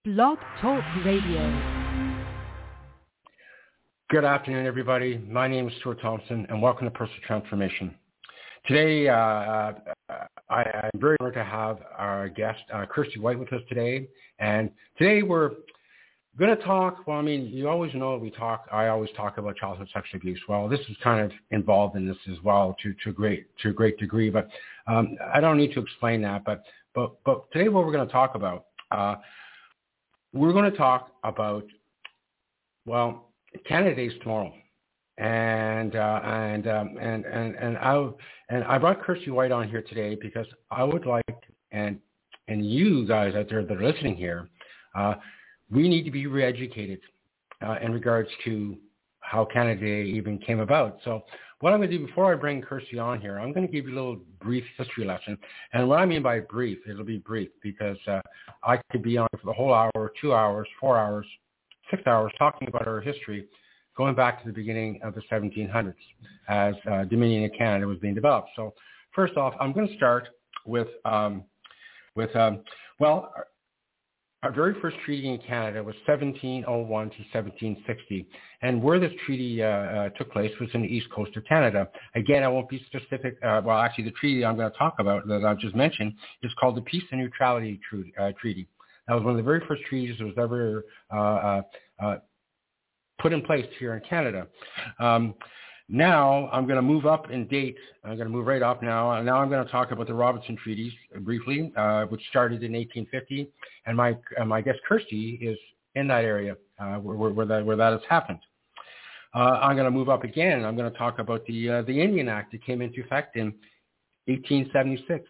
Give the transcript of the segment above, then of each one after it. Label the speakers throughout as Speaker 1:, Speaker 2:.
Speaker 1: Blog Talk Radio.
Speaker 2: Good afternoon, everybody. My name is Stuart Thompson, and welcome to Personal Transformation. Today, I'm very honored to have our guest, Kirsty White, with us today. And today we're going to talk, well, I mean, you always know I always talk about childhood sexual abuse. Well, this is kind of involved in this as well to a great degree, but I don't need to explain that. But today what we're going to talk about, well, Canada Day is tomorrow, and I brought Kirsty White on here today because I would like, and you guys out there that are listening here, we need to be re-educated in regards to how Canada Day even came about. So what I'm going to do before I bring Kirsty on here, I'm going to give you a little brief history lesson. And what I mean by brief, it'll be brief because I could be on for the whole hour, 2 hours, 4 hours, 6 hours talking about our history going back to the beginning of the 1700s as Dominion of Canada was being developed. So first off, I'm going to start with our very first treaty in Canada was 1701 to 1760, and where this treaty took place was in the east coast of Canada. Again, I won't be specific. Actually, the treaty I'm going to talk about that I just mentioned is called the Peace and Neutrality Treaty. That was one of the very first treaties that was ever put in place here in Canada. Now I'm going to move up in date. I'm going to move right up now. Now I'm going to talk about the Robinson Treaties briefly, which started in 1850. And my guest Kirsty is in that area where that has happened. I'm going to move up again. I'm going to talk about the Indian Act that came into effect in 1876.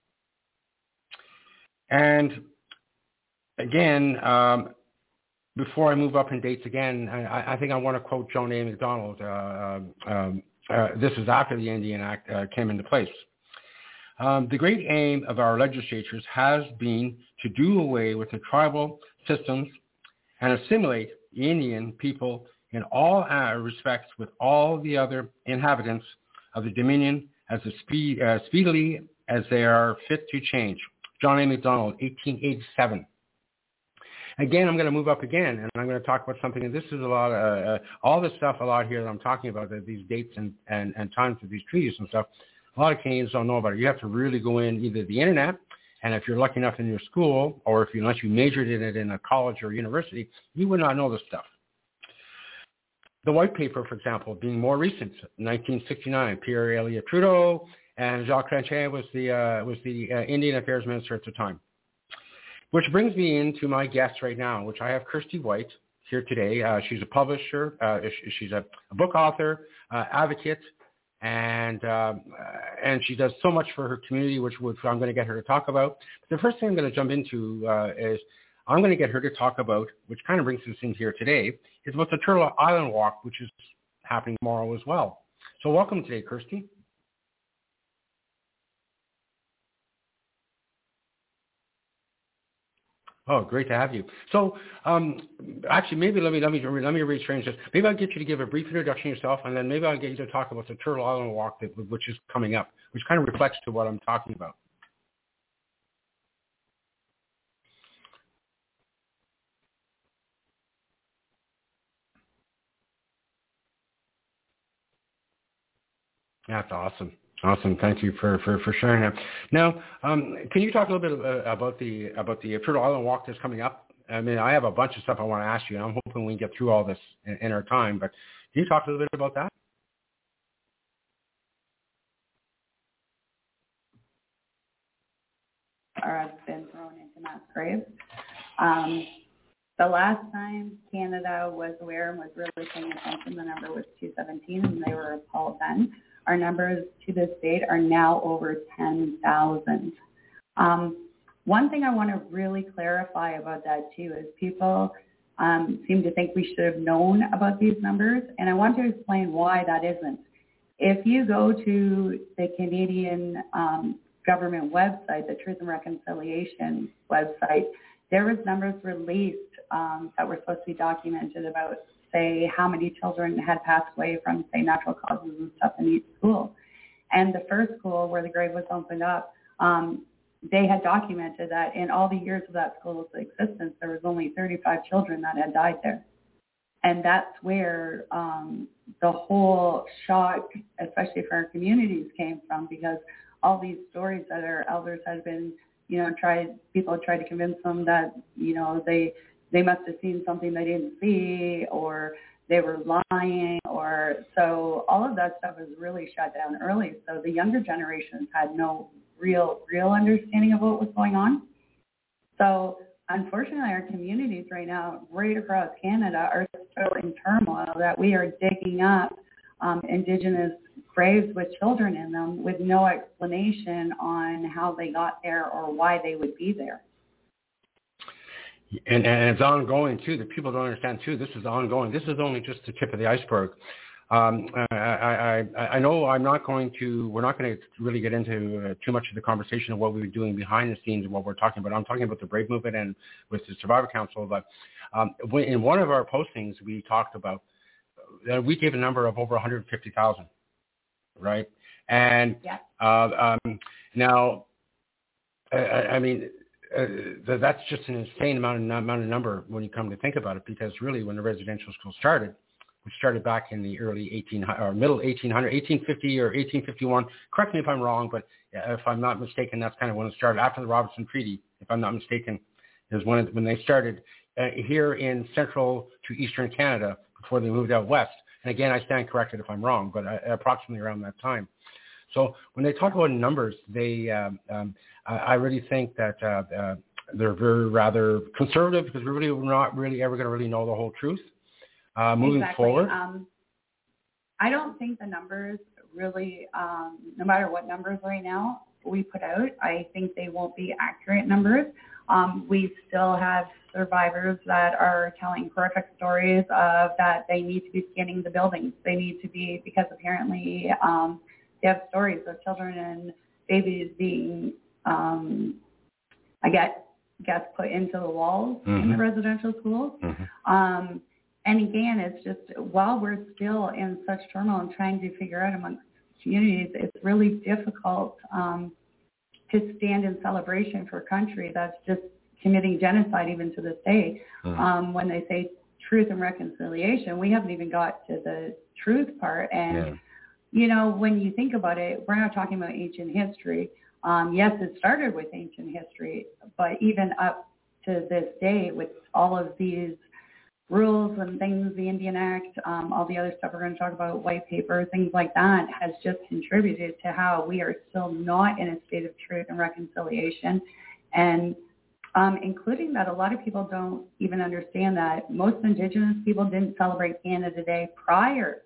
Speaker 2: And again, before I move up in dates again, I think I want to quote John A. Macdonald. This is after the Indian Act came into place. The great aim of our legislatures has been to do away with the tribal systems and assimilate the Indian people in all respects with all the other inhabitants of the Dominion as speedily as they are fit to change. John A. Macdonald, 1887. Again, I'm going to move up again, and I'm going to talk about something, and this is a lot of, all this stuff a lot here that I'm talking about, these dates and times of these treaties and stuff, a lot of Canadians don't know about it. You have to really go in either the internet, and if you're lucky enough in your school, or unless you majored in it in a college or university, you would not know this stuff. The White Paper, for example, being more recent, 1969, Pierre Elliott Trudeau, and Jacques Chrétien was the Indian Affairs Minister at the time. Which brings me into my guest right now, which I have Kirsty White here today. She's a publisher. She's a book author, advocate, and she does so much for her community, which I'm going to get her to talk about. But the first thing I'm going to jump into is I'm going to get her to talk about, which kind of brings us in here today, is about the Turtle Island Walk, which is happening tomorrow as well. So welcome today, Kirsty. Oh, great to have you. So, actually, maybe let me retrain this. Maybe I'll get you to give a brief introduction yourself, and then maybe I'll get you to talk about the Turtle Island Walk, which is coming up, which kind of reflects to what I'm talking about. That's awesome. Awesome. Thank you for sharing that. Now, can you talk a little bit about the Turtle Island Walk that's coming up? I mean, I have a bunch of stuff I want to ask you, and I'm hoping we can get through all this in our time. But can you talk a little bit about that?
Speaker 3: Or I've been thrown into mass graves. The last time Canada was aware and was really paying attention, the number was 217, and they were appalled then. Our numbers to this date are now over 10,000. One thing I want to really clarify about that too is people seem to think we should have known about these numbers, and I want to explain why that isn't. If you go to the Canadian government website, the Truth and Reconciliation website, there was numbers released that were supposed to be documented about, say, how many children had passed away from, say, natural causes and stuff in each school. And the first school where the grave was opened up, they had documented that in all the years of that school's existence, there was only 35 children that had died there. And that's where the whole shock, especially for our communities, came from, because all these stories that our elders had been, people had tried to convince them that, they must have seen something they didn't see, or they were lying, or so all of that stuff was really shut down early. So the younger generations had no real understanding of what was going on. So unfortunately, our communities right now, right across Canada, are still in turmoil, that we are digging up Indigenous graves with children in them with no explanation on how they got there or why they would be there.
Speaker 2: And it's ongoing, too. The people don't understand, too. This is ongoing. This is only just the tip of the iceberg. I know we're not going to really get into too much of the conversation of what we were doing behind the scenes and what we're talking about. I'm talking about the Brave Movement and with the Survivor Council. But in one of our postings, we talked about, we gave a number of over 150,000, right? And now, that's just an insane amount of number when you come to think about it, because really when the residential school started, which started back in the early middle 1800, 1850 or 1851. Correct me if I'm wrong, but if I'm not mistaken, that's kind of when it started. After the Robertson Treaty, if I'm not mistaken, is when they started here in central to eastern Canada before they moved out west. And again, I stand corrected if I'm wrong, but approximately around that time. So when they talk about numbers, I really think that they're rather conservative, because we're not really ever going to really know the whole truth. Moving forward,
Speaker 3: I don't think the numbers really, no matter what numbers right now we put out, I think they won't be accurate numbers. We still have survivors that are telling horrific stories of that they need to be scanning the buildings. They need to be, because apparently they have stories of children and babies being, I guess, put into the walls in the residential schools. And again, it's just, while we're still in such turmoil and trying to figure out amongst communities, it's really difficult to stand in celebration for a country that's just committing genocide even to this day. When they say truth and reconciliation, we haven't even got to the truth part. And, when you think about it, we're not talking about ancient history. Yes, it started with ancient history, but even up to this day with all of these rules and things, the Indian Act, all the other stuff we're going to talk about, white paper, things like that, has just contributed to how we are still not in a state of truth and reconciliation. And including that, a lot of people don't even understand that most Indigenous people didn't celebrate Canada Day prior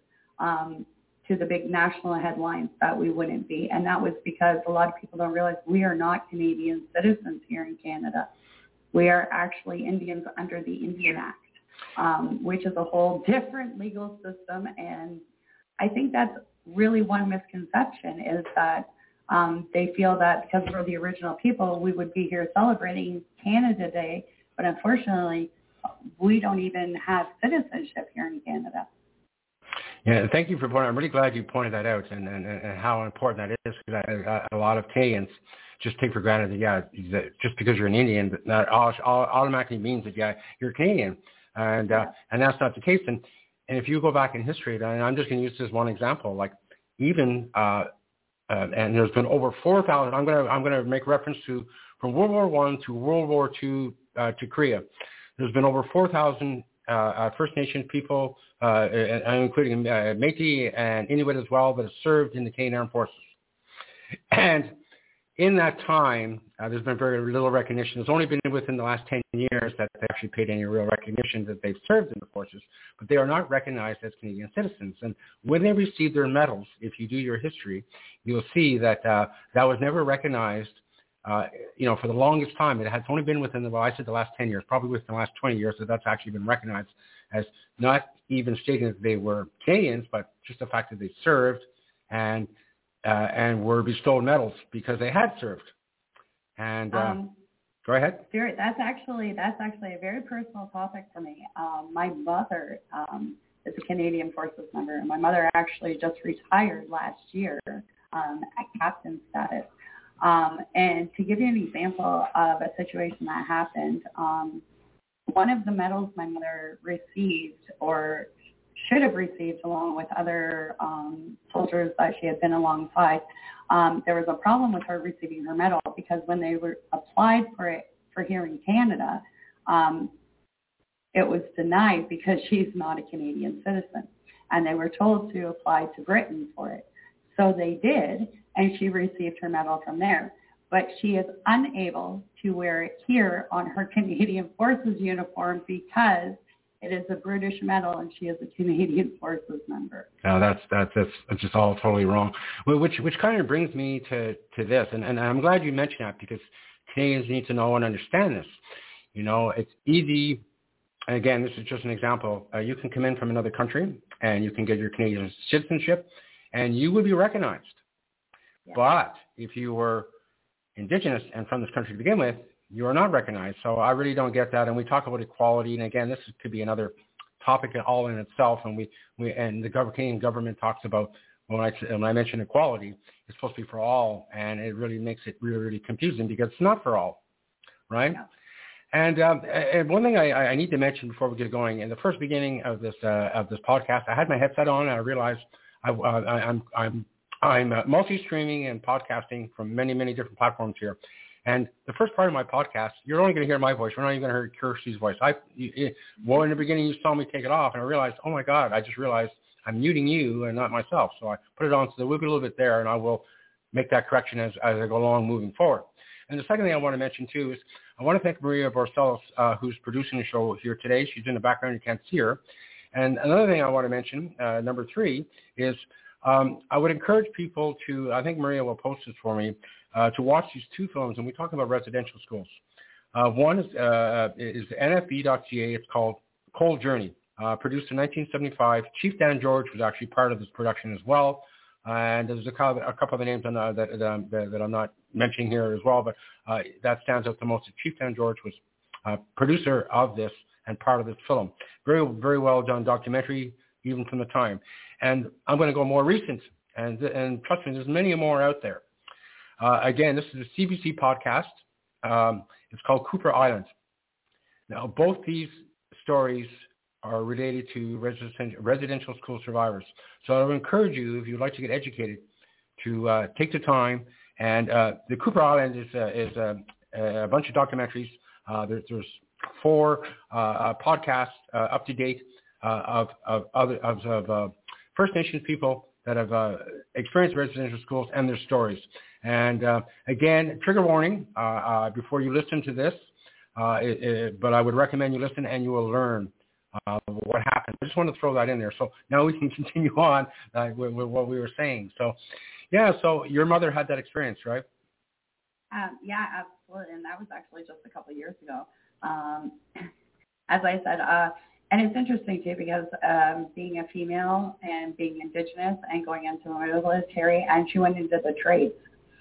Speaker 3: to the big national headlines that we wouldn't be. And that was because a lot of people don't realize we are not Canadian citizens here in Canada. We are actually Indians under the Indian Act. Which is a whole different legal system. And I think that's really one misconception, is that they feel that because we're the original people, we would be here celebrating Canada Day. But unfortunately, we don't even have citizenship here in Canada.
Speaker 2: Yeah, thank you for pointing. I'm really glad you pointed that out, and how important that is, because a lot of Canadians just take for granted that, just because you're an Indian, that automatically means that, you're Canadian. And that's not the case. And if you go back in history, and I'm just going to use this one example, like even and there's been over 4,000. I'm going to make reference to from World War I to World War II to Korea. There's been over 4,000 First Nation people, including Métis and Inuit as well, that have served in the Canadian Armed Forces. And in that time, there's been very little recognition. It's only been within the last 10 years that they actually paid any real recognition that they've served in the forces, but they are not recognized as Canadian citizens. And when they receive their medals, if you do your history, you'll see that that was never recognized, for the longest time. It has only been within the last 10 years, probably within the last 20 years, that that's actually been recognized as not even stating that they were Canadians, but just the fact that they served and were bestowed medals because they had served. And go ahead.
Speaker 3: That's actually a very personal topic for me. My mother is a Canadian Forces member, and my mother actually just retired last year at captain status. And to give you an example of a situation that happened, one of the medals my mother received, or should have received along with other soldiers that she had been alongside, there was a problem with her receiving her medal because when they were applied for it for here in Canada, it was denied because she's not a Canadian citizen. And they were told to apply to Britain for it. So they did, and she received her medal from there. But she is unable to wear it here on her Canadian Forces uniform because it is a British medal and she is a Canadian Forces member.
Speaker 2: No, that's just all totally wrong. Which kind of brings me to this, and I'm glad you mentioned that because Canadians need to know and understand this. You know, it's easy. And again, this is just an example. You can come in from another country and you can get your Canadian citizenship, and you would be recognized. Yeah. But if you were Indigenous and from this country to begin with, you are not recognized. So I really don't get that. And we talk about equality, and again, this could be another topic all in itself. And the Canadian government talks about when I mention equality, it's supposed to be for all, and it really makes it really, really confusing because it's not for all, right? Yeah. And one thing I need to mention before we get going, in the first beginning of this podcast, I had my headset on and I realized I'm multi-streaming and podcasting from many, many different platforms here. And the first part of my podcast, you're only going to hear my voice. We're not even going to hear Kirsty's voice. In the beginning, you saw me take it off, and I realized, oh my God, I just realized I'm muting you and not myself. So I put it on, so there will be a little bit there, and I will make that correction as I go along moving forward. And the second thing I want to mention, too, is I want to thank Maria Borselos, who's producing the show here today. She's in the background. You can't see her. And another thing I want to mention, number 3, is I would encourage people to, I think Maria will post this for me, to watch these 2 films. And we talk about residential schools. One is NFB.ca. It's called Cold Journey, produced in 1975. Chief Dan George was actually part of this production as well. And there's a couple of the names that I'm not mentioning here as well, but that stands out the most. Chief Dan George was producer of this and part of this film. Very, very well done documentary, even from the time. And I'm going to go more recent, and trust me, there's many more out there. Again, this is a CBC podcast. It's called Cooper Island. Now, both these stories are related to residential school survivors. So I would encourage you, if you'd like to get educated, to take the time. And the Cooper Island is a bunch of documentaries. There's 4 podcasts up to date of First Nations people that have experienced residential schools and their stories. And again, trigger warning before you listen to this, but I would recommend you listen and you will learn what happened. I just want to throw that in there. So now we can continue on with what we were saying. So, yeah, so your mother had that experience, right?
Speaker 3: Yeah, absolutely. And that was actually just a couple of years ago. As I said, and it's interesting, too, because being a female and being Indigenous and going into the military, and she went into the trades.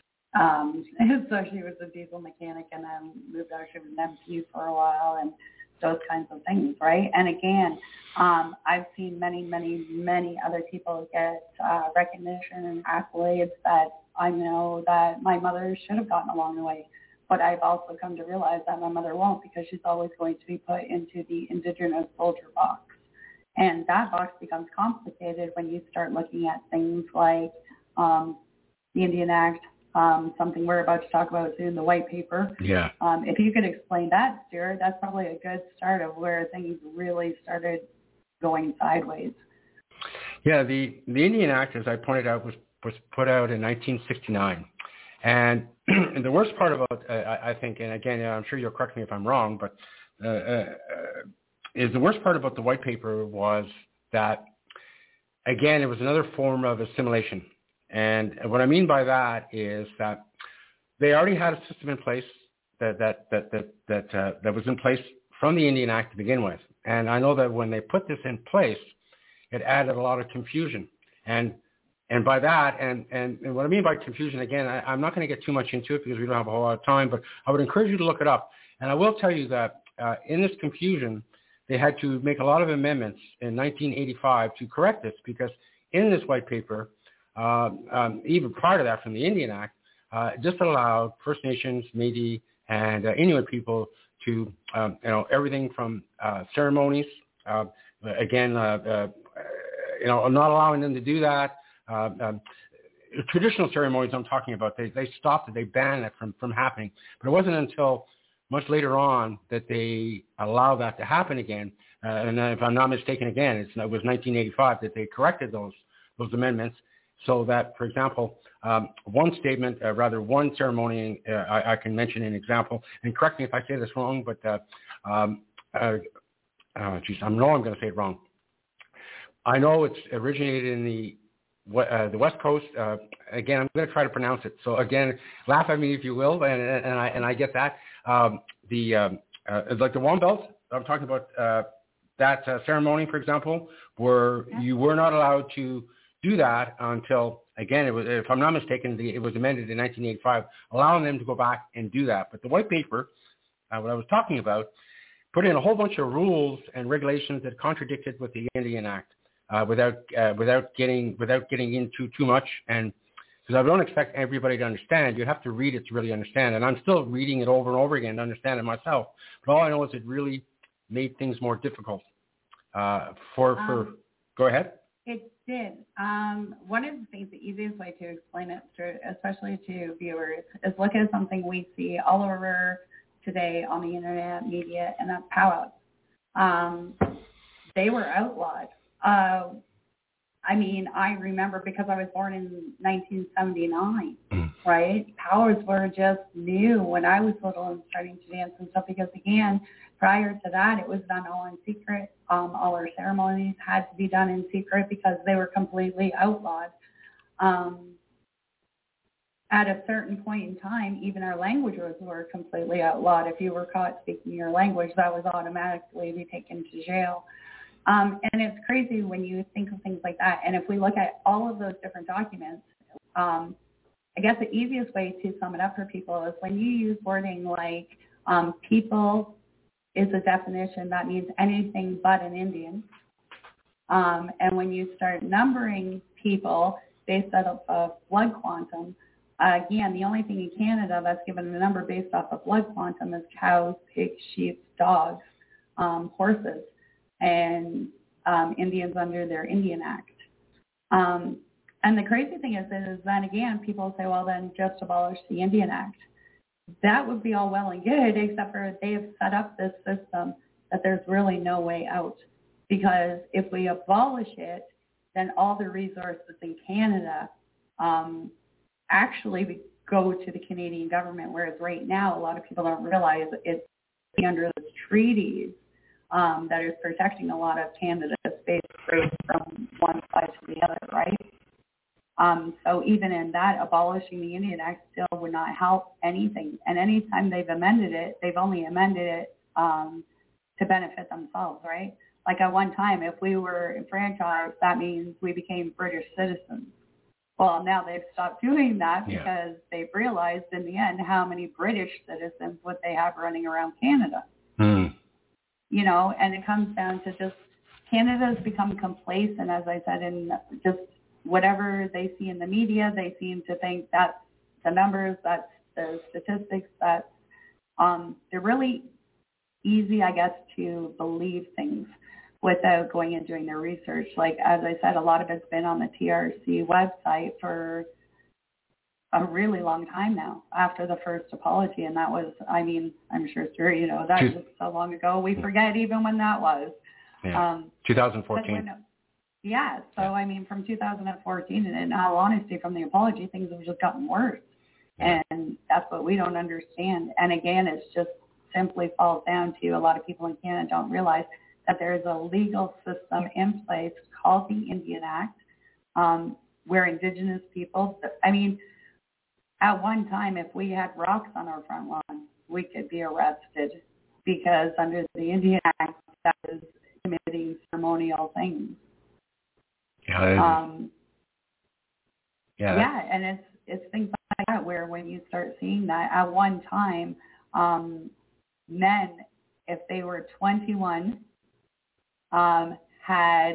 Speaker 3: So she was a diesel mechanic and then moved out. She was an MP for a while and those kinds of things, right? And again, I've seen many, many, many other people get recognition and accolades that I know that my mother should have gotten along the way. But I've also come to realize that my mother won't, because she's always going to be put into the Indigenous soldier box. And that box becomes complicated when you start looking at things like the Indian Act, something we're about to talk about soon, the white paper.
Speaker 2: Yeah.
Speaker 3: If you could explain that, Stuart, that's probably a good start of where things really started going sideways.
Speaker 2: Yeah, the Indian Act, as I pointed out, was put out in 1969. And the worst part about, I think, and again, I'm sure you'll correct me if I'm wrong, but is the worst part about the white paper was that, again, it was another form of assimilation. And what I mean by that is that they already had a system in place that was in place from the Indian Act to begin with. And I know that when they put this in place, it added a lot of confusion. And by that, and what I mean by confusion, again, I'm not going to get too much into it because we don't have a whole lot of time, but I would encourage you to look it up. And I will tell you that in this confusion, they had to make a lot of amendments in 1985 to correct this, because in this white paper, even prior to that from the Indian Act, just allowed First Nations, Métis, and Inuit people to, everything from ceremonies, not allowing them to do that. Traditional ceremonies I'm talking about, they stopped it, they banned it from happening. But it wasn't until much later on that they allowed that to happen again. And if I'm not mistaken, again, it was 1985 that they corrected those amendments, so that, for example, one ceremony, I can mention an example, and correct me if I say this wrong, but I know I'm going to say it wrong. I know it's originated in the West Coast. Again, I'm going to try to pronounce it. So again, laugh at me if you will, and I get that. Like the Wombelt, I'm talking about that ceremony, for example, where you were not allowed to do that until, again, it was, if I'm not mistaken, it was amended in 1985, allowing them to go back and do that. But the white paper, what I was talking about, put in a whole bunch of rules and regulations that contradicted with the Indian Act, without getting into too much. And because I don't expect everybody to understand, you have to read it to really understand. And I'm still reading it over and over again to understand it myself. But all I know is it really made things more difficult. Go ahead.
Speaker 3: It did. One of the things, the easiest way to explain it, especially to viewers, is look at something we see all over today on the internet, media, and that's powwows. They were outlawed. I remember, because I was born in 1979, right? Powwows were just new when I was little and starting to dance and stuff, because, again, prior to that, it was done all in secret. All our ceremonies had to be done in secret because they were completely outlawed. At a certain point in time, even our languages were completely outlawed. If you were caught speaking your language, that was automatically be taken to jail. And it's crazy when you think of things like that. And if we look at all of those different documents, I guess the easiest way to sum it up for people is when you use wording like people is a definition that means anything but an Indian. And when you start numbering people based off of blood quantum, again, the only thing in Canada that's given a number based off of blood quantum is cows, pigs, sheep, dogs, horses, and Indians under their Indian Act. And the crazy thing is then again, people say, well, then just abolish the Indian Act. That would be all well and good, except for they have set up this system that there's really no way out. Because if we abolish it, then all the resources in Canada actually go to the Canadian government, whereas right now a lot of people don't realize it's under the treaties that is protecting a lot of Canada's space race from one side to the other, right? So even in that, abolishing the Indian Act still would not help anything. And anytime they've amended it, they've only amended it to benefit themselves, right? Like at one time, if we were enfranchised, that means we became British citizens. Well, now they've stopped doing that because they've realized in the end how many British citizens would they have running around Canada. You know, and it comes down to just Canada's become complacent, as I said, in just whatever they see in the media. They seem to think that's the numbers, that's the statistics, that's they're really easy, I guess, to believe things without going and doing their research. Like, as I said, a lot of it's been on the TRC website for a really long time now, after the first apology. And that was, I mean, I'm sure, you know, that was so long ago. We forget even when that was.
Speaker 2: 2014.
Speaker 3: I mean, from 2014, and in all honesty, from the apology, things have just gotten worse. And that's what we don't understand. And again, it's just simply falls down to a lot of people in Canada don't realize that there is a legal system in place called the Indian Act, where Indigenous people, I mean, at one time, if we had rocks on our front lawn, we could be arrested because under the Indian Act, that is committing ceremonial things. And it's things like that where when you start seeing that, at one time, men, if they were 21, had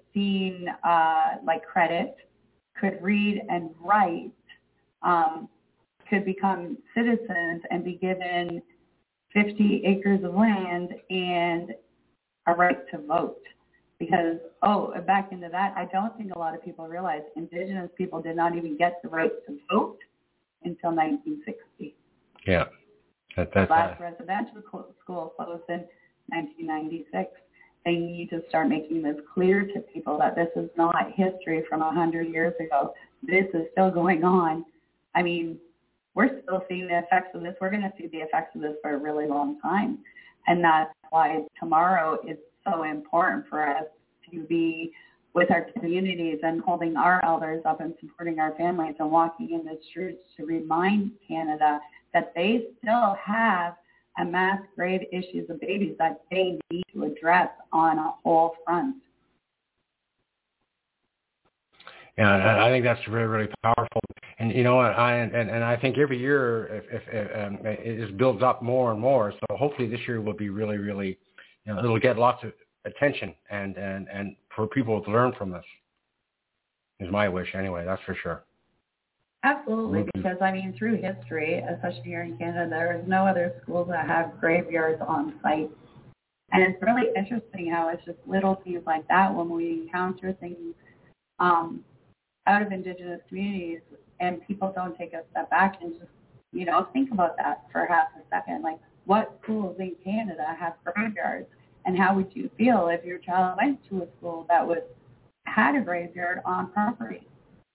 Speaker 3: pristine like credit, could read and write, could become citizens and be given 50 acres of land and a right to vote. Because, back into that, I don't think a lot of people realize Indigenous people did not even get the right to vote until 1960.
Speaker 2: Yeah.
Speaker 3: The last residential school closed in 1996. They need to start making this clear to people that this is not history from 100 years ago. This is still going on. I mean, we're still seeing the effects of this. We're going to see the effects of this for a really long time. And that's why tomorrow is so important for us to be with our communities and holding our elders up and supporting our families and walking in the streets to remind Canada that they still have a mass grave issues of babies that they need to address on a whole front.
Speaker 2: Yeah, I think that's really, really powerful. And you know what? I think every year it just builds up more and more. So hopefully this year will be really, really, it'll get lots of attention and for people to learn from this. Is my wish anyway. That's for sure.
Speaker 3: Absolutely, because through history, especially here in Canada, there is no other schools that have graveyards on site. And it's really interesting how it's just little things like that when we encounter things out of Indigenous communities and people don't take a step back and just, think about that for half a second. Like, what schools in Canada have graveyards? And how would you feel if your child went to a school that had a graveyard on property?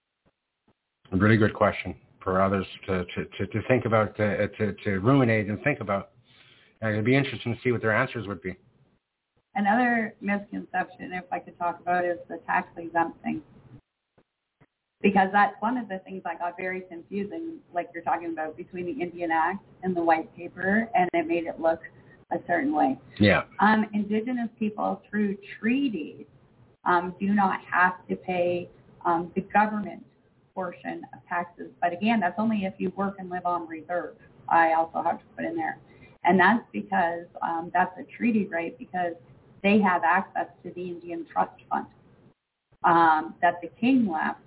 Speaker 2: A really good question for others to think about, to ruminate and think about. And it'd be interesting to see what their answers would be.
Speaker 3: Another misconception, if I could talk about, is the tax exempt thing. Because that's one of the things that got very confusing, like you're talking about, between the Indian Act and the white paper, and it made it look a certain way.
Speaker 2: Yeah.
Speaker 3: Indigenous people, through treaties, do not have to pay the government portion of taxes. But again, that's only if you work and live on reserve. I also have to put in there. And that's because that's a treaty right, because they have access to the Indian Trust Fund that the King left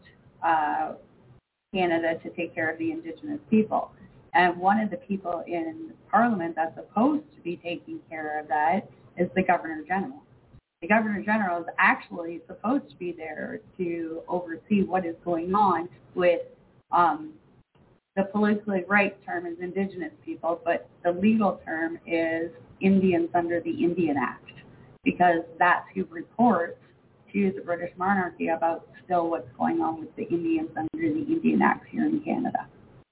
Speaker 3: Canada to take care of the Indigenous people. And one of the people in Parliament that's supposed to be taking care of that is the Governor General. The Governor General is actually supposed to be there to oversee what is going on with the politically right term is Indigenous people, but the legal term is Indians under the Indian Act, because that's who reports to the British monarchy about still what's going on with the Indians under the Indian Act here in Canada.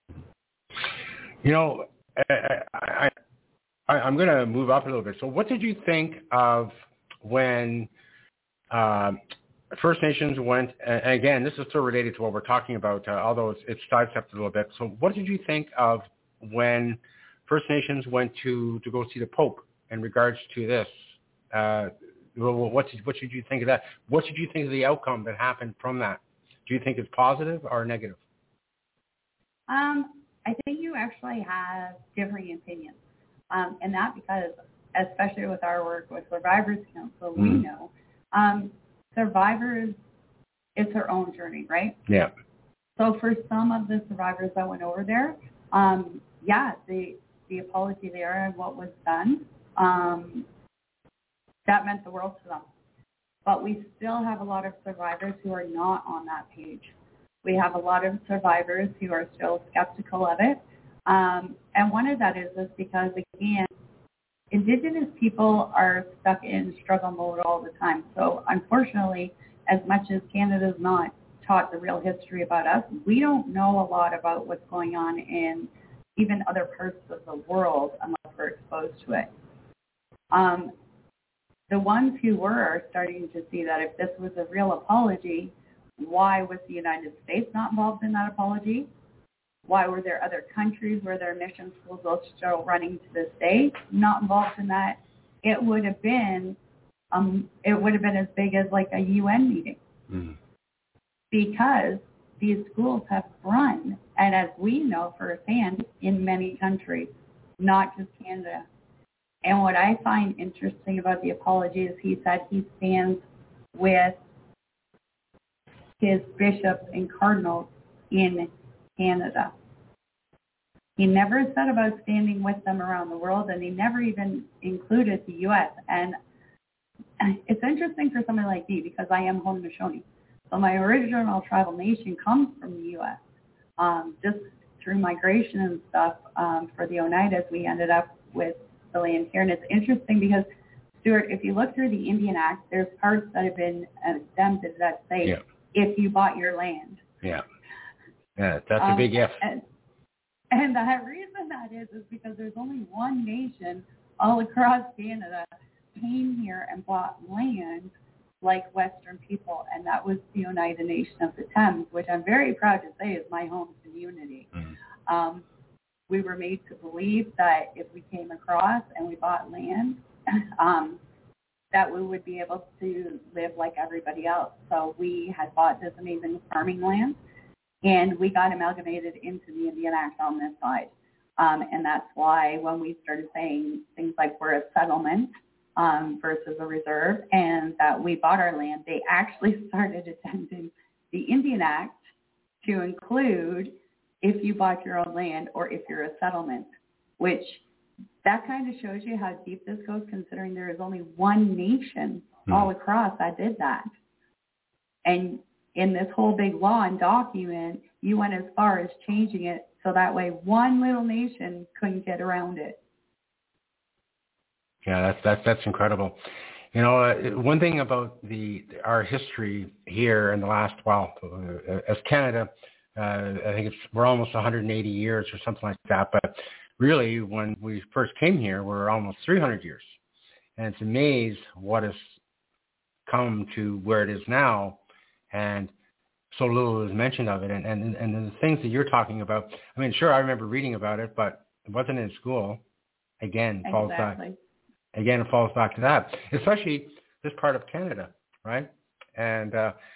Speaker 2: I'm going to move up a little bit. So what did you think of when First Nations went, and again, this is still related to what we're talking about, although it's sidestepped a little bit. So what did you think of when First Nations went to go see the Pope in regards to this? What did you think of that? What did you think of the outcome that happened from that? Do you think it's positive or negative?
Speaker 3: I think you actually have differing opinions. And that because, especially with our work with Survivors Council, we know survivors, it's their own journey, right?
Speaker 2: Yeah.
Speaker 3: So for some of the survivors that went over there, the apology there and what was done, that meant the world to them. But we still have a lot of survivors who are not on that page. We have a lot of survivors who are still skeptical of it. And one of that is because, again, Indigenous people are stuck in struggle mode all the time. So unfortunately, as much as Canada's not taught the real history about us, we don't know a lot about what's going on in even other parts of the world unless we're exposed to it. The ones who were are starting to see that if this was a real apology, why was the United States not involved in that apology? Why were there other countries where their mission schools are still running to this day not involved in that? It would have been as big as like a UN meeting, because these schools have run, and as we know firsthand, in many countries, not just Canada. And what I find interesting about the apology is he said he stands with his bishops and cardinals in Canada. He never said about standing with them around the world, and he never even included the U.S. And it's interesting for somebody like me because I am Haudenosaunee. So my original tribal nation comes from the U.S. Just through migration and stuff for the Oneidas, we ended up with the land here. And it's interesting because, Stuart, if you look through the Indian Act, there's parts that have been exempted that say if you bought your land.
Speaker 2: Yeah. Yeah, that's a big if.
Speaker 3: And the reason that is because there's only one nation all across Canada came here and bought land like Western people, and that was the Oneida Nation of the Thames, which I'm very proud to say is my home community. Mm-hmm. We were made to believe that if we came across and we bought land, that we would be able to live like everybody else. So we had bought this amazing farming land, and we got amalgamated into the Indian Act on this side. And that's why when we started saying things like we're a settlement versus a reserve and that we bought our land, they actually started attempting the Indian Act to include if you bought your own land or if you're a settlement, which that kind of shows you how deep this goes considering there is only one nation all across that did that. And in this whole big law and document, you went as far as changing it so that way one little nation couldn't get around it.
Speaker 2: Yeah, that's incredible. You know, one thing about our history here in the last, as Canada, I think we're almost 180 years or something like that. But really, when we first came here, we're almost 300 years. And it's amazing what has come to where it is now. And so little is mentioned of it. And the things that you're talking about, I mean, sure, I remember reading about it, but it wasn't in school. Again, it falls back to that, especially this part of Canada, right? And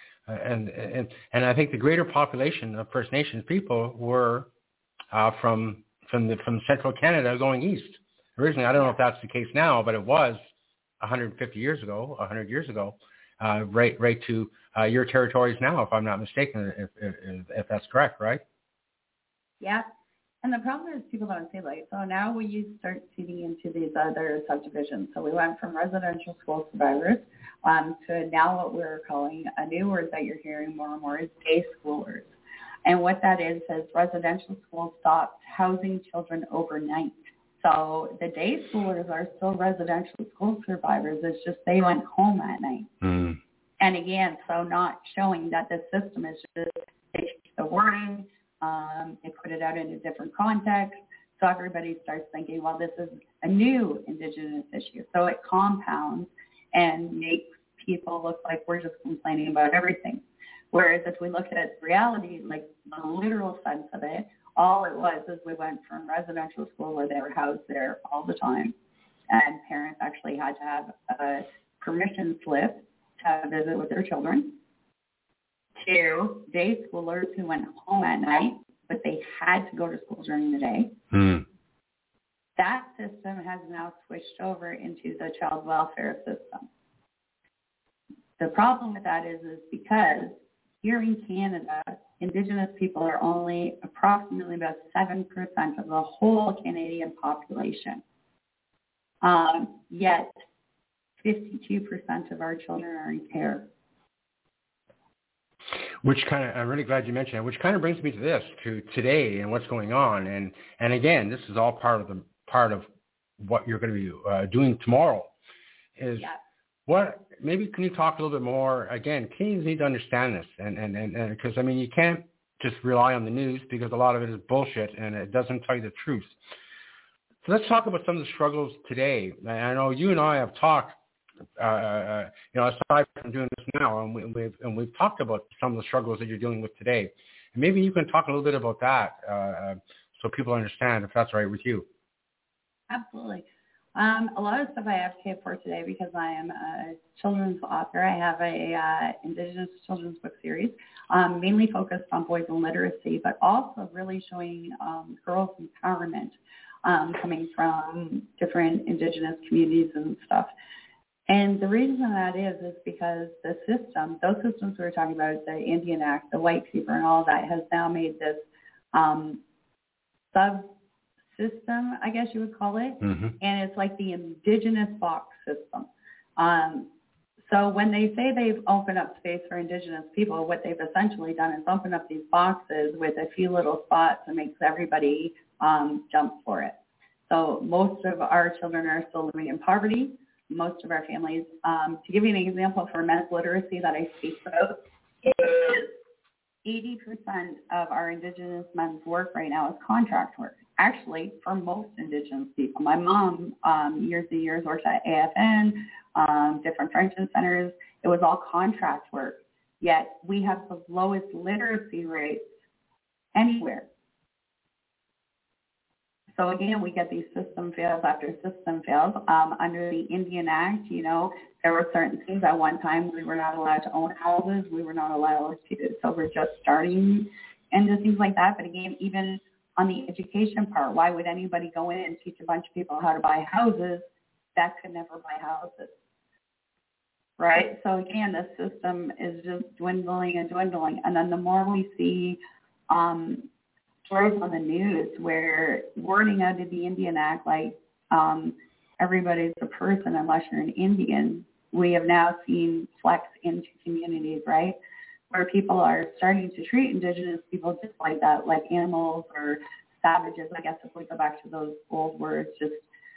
Speaker 2: I think the greater population of First Nations people were from central Canada going east. Originally, I don't know if that's the case now, but it was 150 years ago, 100 years ago, right to your territories now, if I'm not mistaken, if that's correct, right?
Speaker 3: Yeah. And the problem is people don't see like, so now we start feeding into these other subdivisions. So we went from residential school survivors to now what we're calling a new word that you're hearing more and more is day schoolers. And what that is residential schools stopped housing children overnight. So the day schoolers are still residential school survivors. It's just they went home at night. Mm. And again, so not showing that the system is just they change the wording, they put it out in a different context. So everybody starts thinking, well, this is a new Indigenous issue. So it compounds and makes people look like we're just complaining about everything. Whereas if we look at reality, like the literal sense of it, all it was is we went from residential school where they were housed there all the time, and parents actually had to have a permission slip to visit with their children, to day schoolers who went home at night, but they had to go to school during the day. Mm. That system has now switched over into the child welfare system. The problem with that is because here in Canada, Indigenous people are only approximately about 7% of the whole Canadian population. Yet 52% of our children are in care.
Speaker 2: I'm really glad you mentioned that, which kind of brings me to today and what's going on. And again, this is all part of what you're going to be doing tomorrow. Maybe can you talk a little bit more? Again, Canadians need to understand this, and because I mean you can't just rely on the news because a lot of it is bullshit and it doesn't tell you the truth. So let's talk about some of the struggles today. I know you and I have talked, aside from doing this now, and we've talked about some of the struggles that you're dealing with today. And maybe you can talk a little bit about that so people understand, if that's all right with you.
Speaker 3: Absolutely. A lot of stuff I advocate for today because I am a children's author. I have a Indigenous children's book series, mainly focused on boys and literacy, but also really showing girls' empowerment coming from different Indigenous communities and stuff. And the reason that is because those systems we were talking about, the Indian Act, the White Paper, and all of that has now made this system, I guess you would call it,
Speaker 2: Mm-hmm.
Speaker 3: and it's like the Indigenous box system. So when they say they've opened up space for Indigenous people, what they've essentially done is open up these boxes with a few little spots and makes everybody jump for it. So most of our children are still living in poverty. Most of our families, to give you an example for men's literacy that I speak about, is 80% of our Indigenous men's work right now is contract work. Actually, for most Indigenous people. My mom, years and years, worked at AFN, different Frenchman centers. It was all contract work. Yet we have the lowest literacy rates anywhere. So again, we get these system fails after system fails. Under the Indian Act, there were certain things at one time we were not allowed to own houses. We were not allowed to, so we're just starting into things like that. But again, even on the education part, why would anybody go in and teach a bunch of people how to buy houses that could never buy houses? Right? So again, the system is just dwindling and dwindling. And then the more we see stories on the news where wording out of the Indian Act, like everybody's a person unless you're an Indian, we have now seen flex into communities, right? Where people are starting to treat Indigenous people just like that, like animals or savages, I guess, if we go back to those old words, just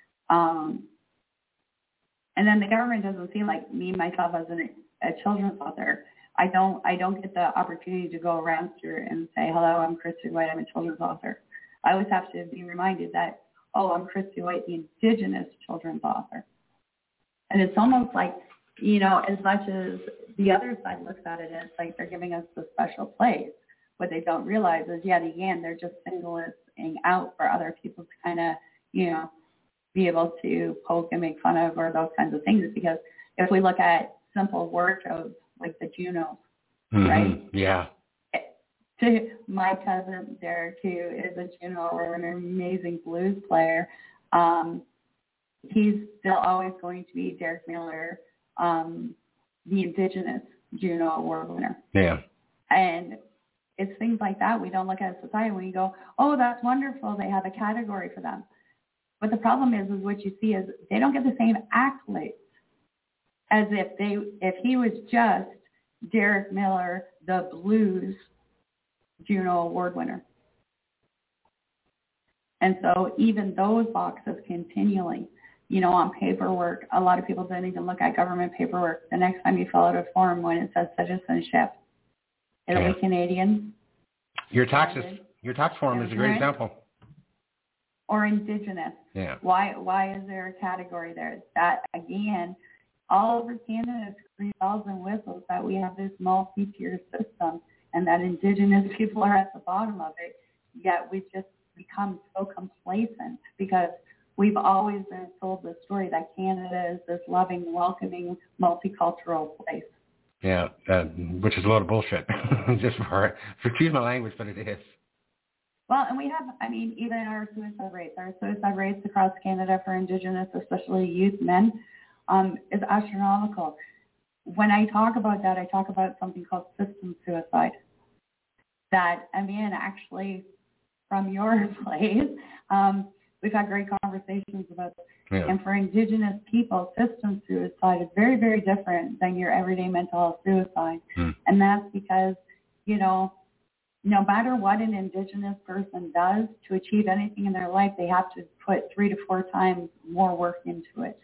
Speaker 3: and then the government doesn't seem like me, myself, as a children's author. I don't get the opportunity to go around here and say, hello, I'm Christy White, I'm a children's author. I always have to be reminded that, I'm Christy White, the Indigenous children's author. And it's almost like, as much as the other side looks at it, it's like they're giving us the special place. What they don't realize is, yet again, they're just singling out for other people to kind of, be able to poke and make fun of or those kinds of things. Because if we look at simple work of like the Junos, right?
Speaker 2: Yeah.
Speaker 3: To my cousin Derek, who is a Juno or an amazing blues player, he's still always going to be Derek Miller, the Indigenous Juno Award winner.
Speaker 2: Yeah.
Speaker 3: And it's things like that. We don't look at society when you go, that's wonderful. They have a category for them. But the problem is what you see is they don't get the same accolades as if he was just Derek Miller, the blues Juno Award winner. And so even those boxes continually, on paperwork, a lot of people don't even look at government paperwork. The next time you fill out a form when it says citizenship, it'll be Canadian.
Speaker 2: Your tax form is a great example.
Speaker 3: Or Indigenous.
Speaker 2: Yeah.
Speaker 3: Why is there a category there? That, again, all over Canada, it's scream bells and whistles that we have this multi-tier system and that Indigenous people are at the bottom of it, yet we've just become so complacent because we've always been told the story that Canada is this loving, welcoming, multicultural place.
Speaker 2: Yeah, which is a lot of bullshit. Just excuse my language, but it is.
Speaker 3: Well, and we have, even our suicide rates across Canada for Indigenous, especially youth men, is astronomical. When I talk about that, I talk about something called system suicide. That, actually, from your place, we've had great conversations about this.
Speaker 2: Yeah.
Speaker 3: And for Indigenous people, system suicide is very, very different than your everyday mental health suicide. And that's because, no matter what an Indigenous person does to achieve anything in their life, they have to put 3 to 4 times more work into it.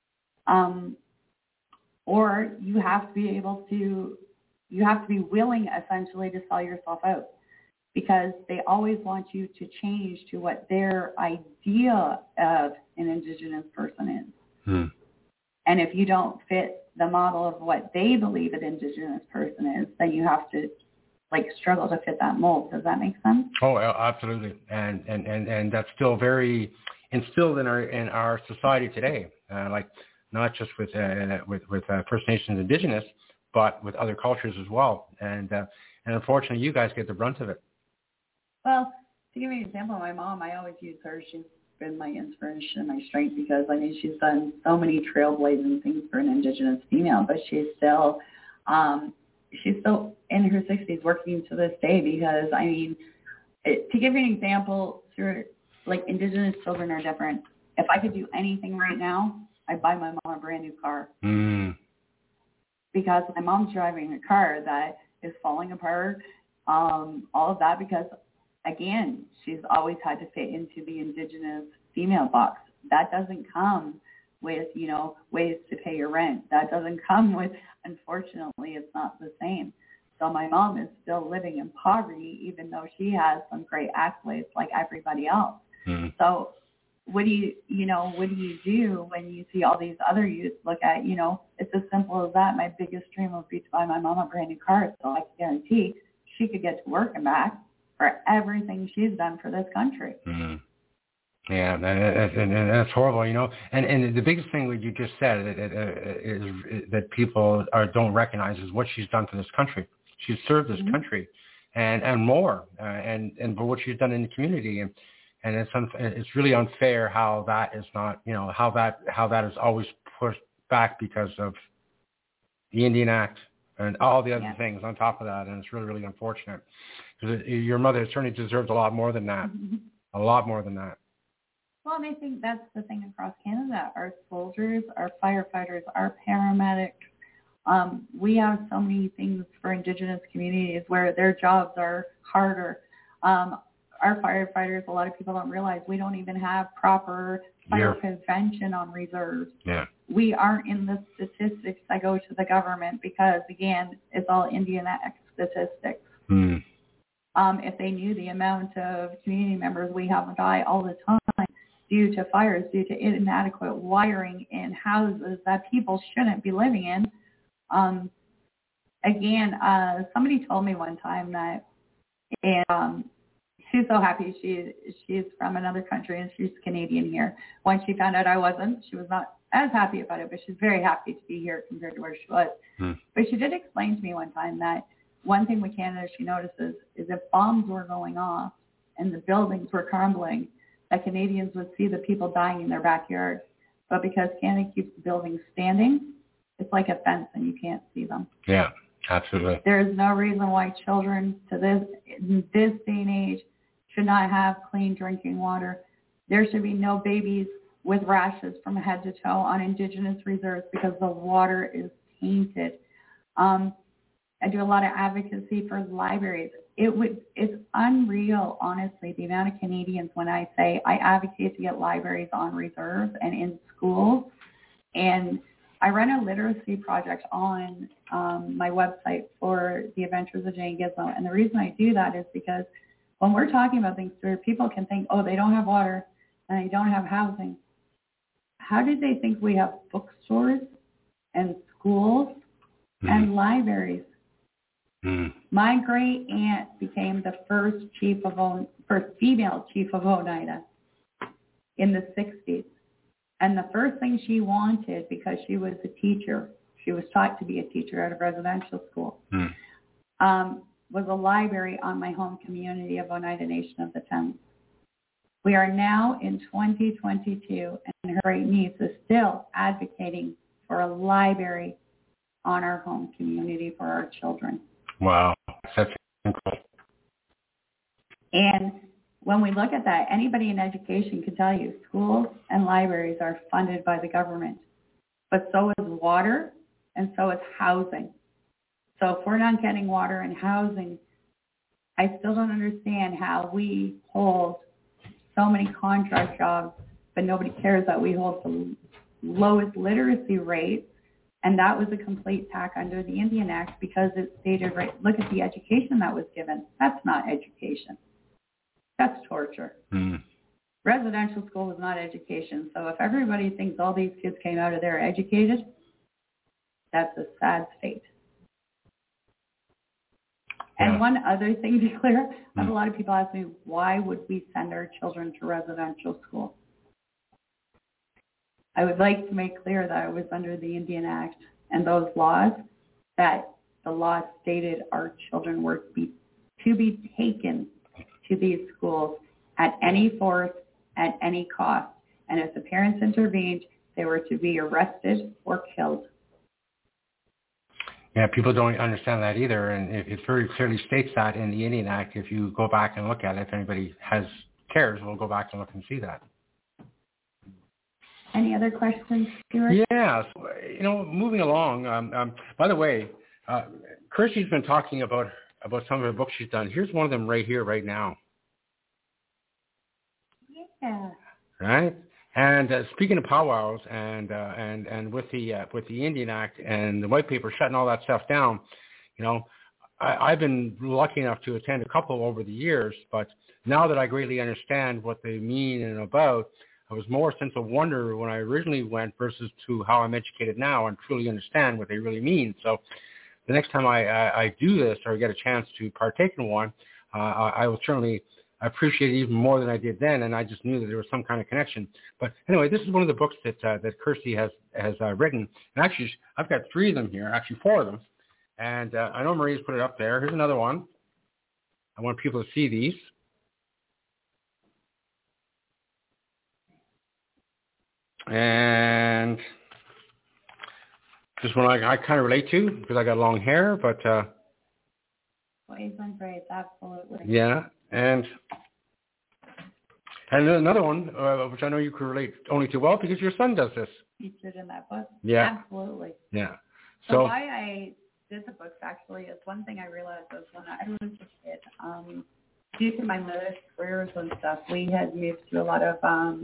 Speaker 3: Or you have to be willing, essentially, to sell yourself out because they always want you to change to what their idea of an Indigenous person is. And if you don't fit the model of what they believe an Indigenous person is, then you have to struggle to fit that mold. Does that make sense?
Speaker 2: Oh, absolutely. And that's still very instilled in our society today. Not just with First Nations Indigenous, but with other cultures as well. And unfortunately, you guys get the brunt of it.
Speaker 3: Well, to give you an example, my mom, I always use her. She's been my inspiration and my strength because she's done so many trailblazing things for an Indigenous female, but she's still in her 60s working to this day because, to give you an example, through like Indigenous children are different. If I could do anything right now, I'd buy my mom a brand new car. Because my mom's driving a car that is falling apart, all of that because, again, she's always had to fit into the Indigenous female box. That doesn't come with, ways to pay your rent. That doesn't come with, unfortunately, it's not the same. So my mom is still living in poverty, even though she has some great accolades like everybody else. So what do you do when you see all these other youth look at, it's as simple as that. My biggest dream would be to buy my mom a brand new car, so I can guarantee she could get to work and back for everything she's done for this country.
Speaker 2: Yeah, and that's horrible, And the biggest thing that you just said is that people don't recognize is what she's done for this country. She's served this country, and more, and for what she's done in the community, and it's really unfair how that is not, how that is always pushed back because of the Indian Act and all the other things on top of that, and it's really, really unfortunate because your mother certainly deserves a lot more than that, a lot more than that.
Speaker 3: Well, and I think that's the thing across Canada. Our soldiers, our firefighters, our paramedics, we have so many things for Indigenous communities where their jobs are harder. Our firefighters, a lot of people don't realize we don't even have proper fire prevention on reserves.
Speaker 2: Yeah.
Speaker 3: We aren't in the statistics that go to the government because, again, it's all Indian Act statistics. If they knew the amount of community members we have die all the time due to fires, due to inadequate wiring in houses that people shouldn't be living in. Somebody told me one time that she's so happy she's from another country and she's Canadian here. Once she found out I wasn't, she was not as happy about it, but she's very happy to be here compared to where she was. But she did explain to me one time that one thing with Canada she notices is if bombs were going off and the buildings were crumbling, that Canadians would see the people dying in their backyard. But because Canada keeps the buildings standing, it's like a fence and you can't see them.
Speaker 2: Yeah, absolutely.
Speaker 3: There is no reason why children in this day and age should not have clean drinking water. There should be no babies with rashes from head to toe on Indigenous reserves because the water is tainted. I do a lot of advocacy for libraries. It's unreal, honestly, the amount of Canadians when I say I advocate to get libraries on reserves and in schools. And I run a literacy project on my website for the Adventures of Jane Gizmo. And the reason I do that is because when we're talking about things where people can think, oh, they don't have water and they don't have housing. How did they think we have bookstores and schools and libraries? My great aunt became the first female chief of Oneida in the 60s. And the first thing she wanted, because she was a teacher, she was taught to be a teacher at a residential school, was a library on my home community of Oneida Nation of the Thames. We are now in 2022, and her great niece is still advocating for a library on our home community for our children.
Speaker 2: Wow, that's incredible.
Speaker 3: And when we look at that, anybody in education can tell you schools and libraries are funded by the government, but so is water and so is housing. So if we're not getting water and housing, I still don't understand how we hold so many contract jobs, but nobody cares that we hold the lowest literacy rates. And that was a complete attack under the Indian Act because it stated, right, look at the education that was given. That's not education. That's torture. Residential school is not education. So if everybody thinks all these kids came out of there educated, that's a sad state. And one other thing to be clear, I have a lot of people ask me, why would we send our children to residential school? I would like to make clear that it was under the Indian Act and those laws that the law stated our children were to be taken to these schools at any force, at any cost. And if the parents intervened, they were to be arrested or killed.
Speaker 2: Yeah, people don't understand that either. And it very clearly states that in the Indian Act. If you go back and look at it, if anybody has cares, we'll go back and look and see that.
Speaker 3: Any other questions, Stuart?
Speaker 2: Yeah. So, moving along. By the way, Kirsty's been talking about some of her books she's done. Here's one of them right here, right now.
Speaker 3: Yeah.
Speaker 2: Right. And speaking of powwows and with the Indian Act and the white paper shutting all that stuff down, I've been lucky enough to attend a couple over the years, but now that I greatly understand what they mean and about, I was more a sense of wonder when I originally went versus to how I'm educated now and truly understand what they really mean. So the next time I do this or get a chance to partake in one, I will certainly appreciate it even more than I did then, and I just knew that there was some kind of connection. But anyway, this is one of the books that Kirsty has written. And actually, I've got 3 of them here, actually 4 of them. And I know Marie's put it up there. Here's another one. I want people to see these. And this one I kind of relate to because I got long hair, but
Speaker 3: Boys and braids, absolutely.
Speaker 2: yeah, and another one which I know you could relate only too well because your son does this.
Speaker 3: Featured in that book.
Speaker 2: Yeah,
Speaker 3: absolutely.
Speaker 2: Yeah.
Speaker 3: So why I did the books actually is one thing I realized was when I was a kid, due to my mother's careers and stuff, we had moved to a lot of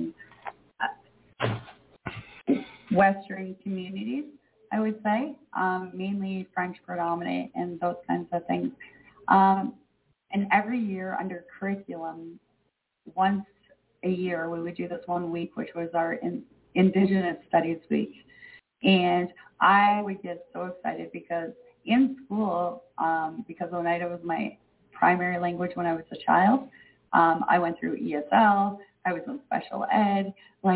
Speaker 3: Western communities, I would say, mainly French predominant and those kinds of things. And every year under curriculum, once a year, we would do this one week, which was our Indigenous Studies Week. And I would get so excited because in school, because Oneida was my primary language when I was a child, I went through ESL, I was in special ed.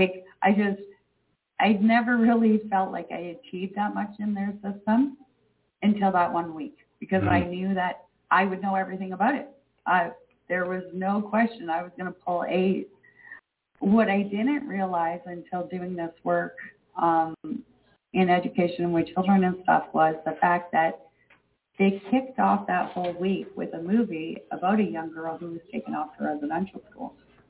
Speaker 3: I never really felt like I achieved that much in their system until that one week because I knew that I would know everything about it. There was no question I was going to pull A's. What I didn't realize until doing this work in education with children and stuff was the fact that they kicked off that whole week with a movie about a young girl who was taken off to residential school.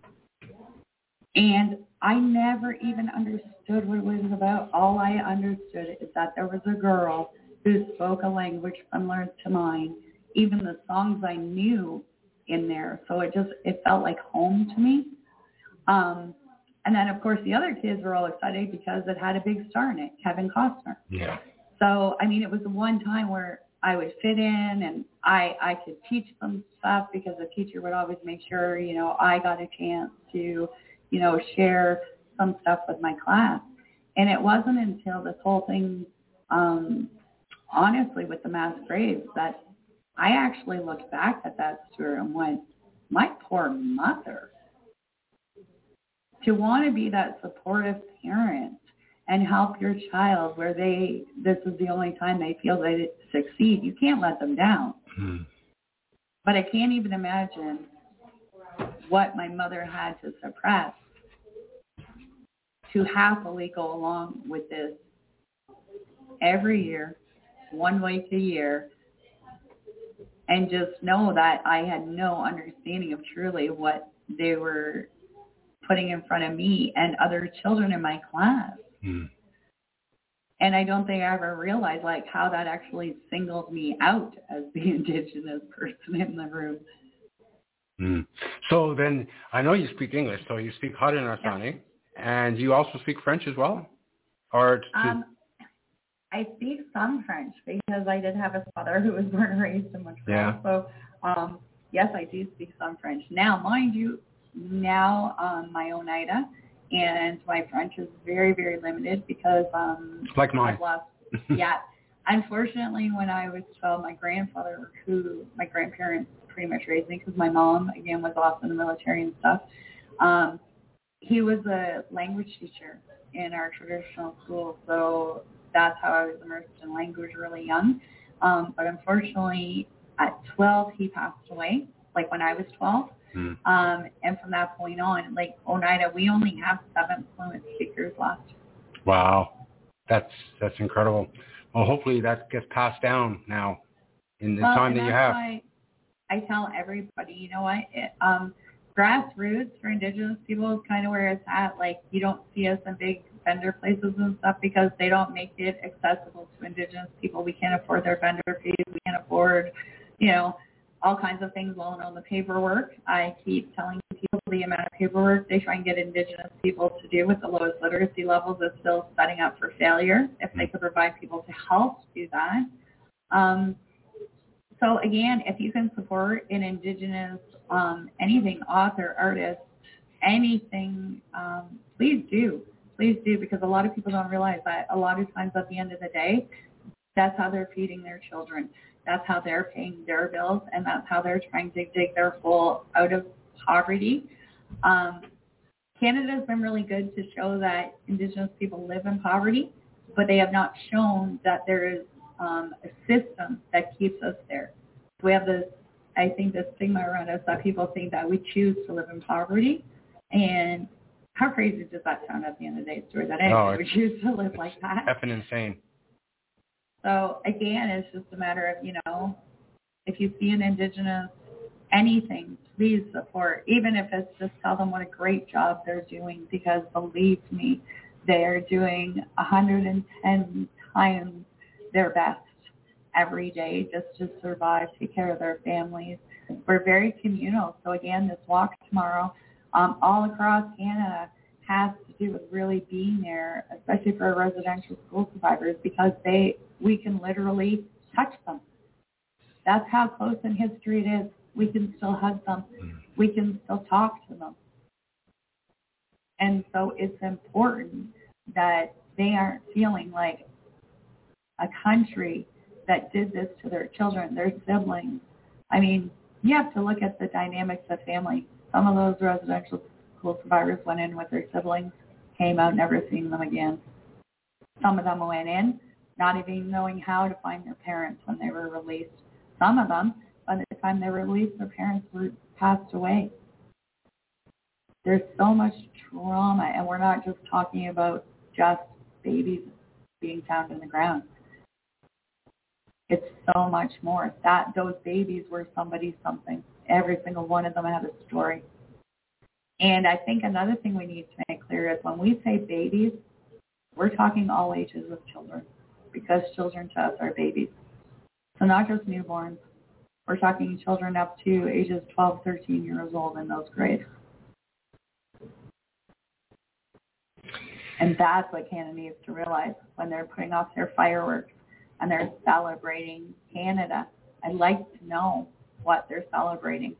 Speaker 3: And I never even understood what it was about. All I understood is that there was a girl who spoke a language similar to mine, even the songs I knew in there. So it felt like home to me. And then, of course, the other kids were all excited because it had a big star in it, Kevin Costner.
Speaker 2: Yeah.
Speaker 3: So, it was the one time where I would fit in and I could teach them stuff because the teacher would always make sure, I got a chance to, share some stuff with my class. And it wasn't until this whole thing, honestly, with the mass graves that I actually looked back at that story and went, my poor mother. To want to be that supportive parent and help your child where this is the only time they feel they succeed, you can't let them down. But I can't even imagine what my mother had to suppress to happily go along with this every year, 1 week a year, and just know that I had no understanding of truly what they were putting in front of me and other children in my class. And I don't think I ever realized how that actually singled me out as the Indigenous person in the room.
Speaker 2: So then I know you speak English, so you speak Haudenosaunee, and you also speak French as well?
Speaker 3: I speak some French because I did have a father who was born and raised in Montreal.
Speaker 2: Yeah.
Speaker 3: So, yes, I do speak some French. Now, mind you, my Oneida, and my French is very, very limited because
Speaker 2: like mine.
Speaker 3: I've lost. Yeah. Unfortunately, when I was 12, my grandparents pretty much raised me because my mom, again, was off in the military and stuff. He was a language teacher in our traditional school, so that's how I was immersed in language really young. But unfortunately, at 12, he passed away, when I was 12. And from that point on, Oneida, we only have 7 fluent speakers left. Wow.
Speaker 2: That's incredible. Well, hopefully that gets passed down now in the time that you have.
Speaker 3: Why I tell everybody, you know what, grassroots for Indigenous people is kind of where it's at. Like, you don't see us in big vendor places and stuff because they don't make it accessible to Indigenous people. We can't afford their vendor fees. We can't afford, all kinds of things, let alone the paperwork. I keep telling people the amount of paperwork they try and get Indigenous people to do with the lowest literacy levels is still setting up for failure if they could provide people to help do that. So again, if you can support an Indigenous, anything, author, artist, anything, please do. Please do, because a lot of people don't realize that a lot of times at the end of the day, that's how they're feeding their children. That's how they're paying their bills, and that's how they're trying to dig their soul out of poverty. Canada has been really good to show that Indigenous people live in poverty, but they have not shown that there is a system that keeps us there. We have this, I think, this stigma around us that people think that we choose to live in poverty. And how crazy does that sound at the end of the day, Stuart, that anybody would choose to live like that?
Speaker 2: Effing insane.
Speaker 3: So again, it's just a matter of, if you see an Indigenous anything, please support, even if it's just tell them what a great job they're doing, because believe me, they are doing 110 times their best every day just to survive, take care of their families. We're very communal. So again, this walk tomorrow, all across Canada, has to do with really being there, especially for our residential school survivors, because we can literally touch them. That's how close in history it is. We can still hug them. We can still talk to them. And so it's important that they aren't feeling like a country that did this to their children, their siblings. I mean, you have to look at the dynamics of family. Some of those residential school survivors went in with their siblings, came out, never seeing them again. Some of them went in not even knowing how to find their parents when they were released. Some of them, by the time they were released, their parents were passed away. There's so much trauma, and we're not just talking about just babies being found in the ground. It's so much more. Those babies were somebody's something. Every single one of them had a story. And I think another thing we need to make clear is when we say babies, we're talking all ages of children, because children to us are babies. So not just newborns. We're talking children up to ages 12, 13 years old in those grades. And that's what Canada needs to realize when they're putting off their fireworks and they're celebrating Canada. I'd like to know what they're celebrating.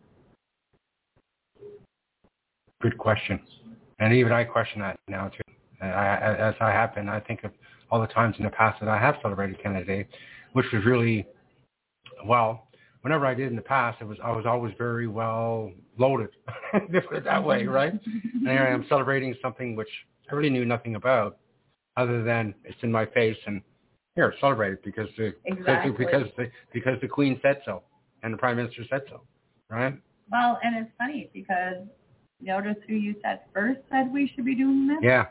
Speaker 2: Good question. And even I question that now too. As I have been, I think of all the times in the past that I have celebrated Canada Day, which was really, whenever I did in the past, I was always very well loaded, to put it that way, right? And here I am celebrating something which I really knew nothing about, other than it's in my face and here, celebrate it because the Queen said so and the Prime Minister said so, right?
Speaker 3: Well, and it's funny because notice who you said first said we should be doing this.
Speaker 2: Yeah.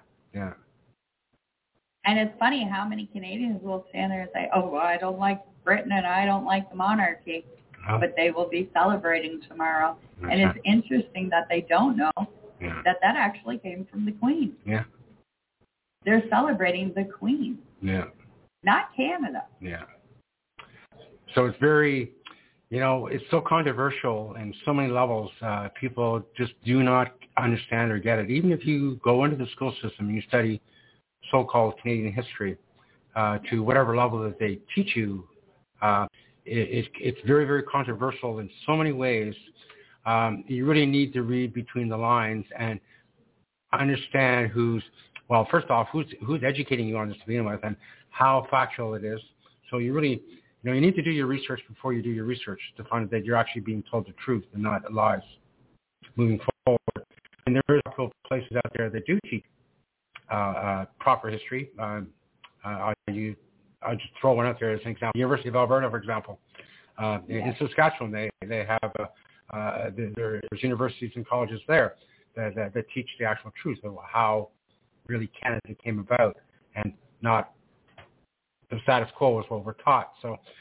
Speaker 3: And it's funny how many Canadians will stand there and say, oh, well, I don't like Britain and I don't like the monarchy. Oh. But they will be celebrating tomorrow. That's and it's interesting that they don't know that actually came from the Queen.
Speaker 2: Yeah.
Speaker 3: They're celebrating the Queen.
Speaker 2: Yeah.
Speaker 3: Not Canada.
Speaker 2: Yeah. So it's very, it's so controversial in so many levels. People just do not understand or get it. Even if you go into the school system and you study so-called Canadian history to whatever level that they teach you, it's very, very controversial in so many ways. You really need to read between the lines and understand first off, who's educating you on this to begin with and how factual it is. So you really, you need to do your research before you do your research to find that you're actually being told the truth and not lies moving forward. And there are a couple of places out there that do teach proper history. I'll just throw one out there as an example. University of Alberta, for example. In Saskatchewan, they have there's universities and colleges there that teach the actual truth of how really Canada came about and not the status quo is what we're taught. So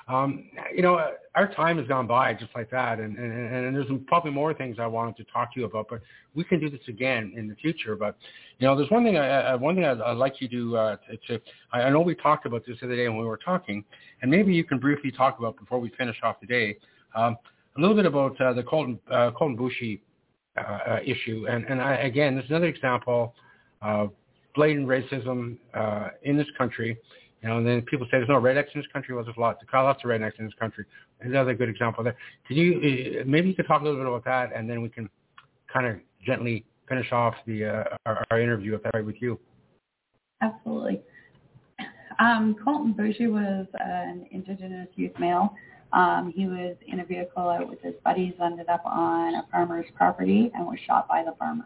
Speaker 2: Our time has gone by just like that, and there's probably more things I wanted to talk to you about, but we can do this again in the future. But there's one thing I'd like you to I know we talked about this the other day when we were talking, and maybe you can briefly talk about before we finish off today a little bit about the Colton Boushie issue, and again, this is another example of blatant racism in this country. And then people say there's no rednecks in this country. Well, there's lots of rednecks in this country. Another good example there. Can you maybe you could talk a little bit about that, and then we can kind of gently finish off our interview if that's right with you.
Speaker 3: Absolutely. Colton Boushie was an Indigenous youth male. He was in a vehicle out with his buddies, ended up on a farmer's property, and was shot by the farmer.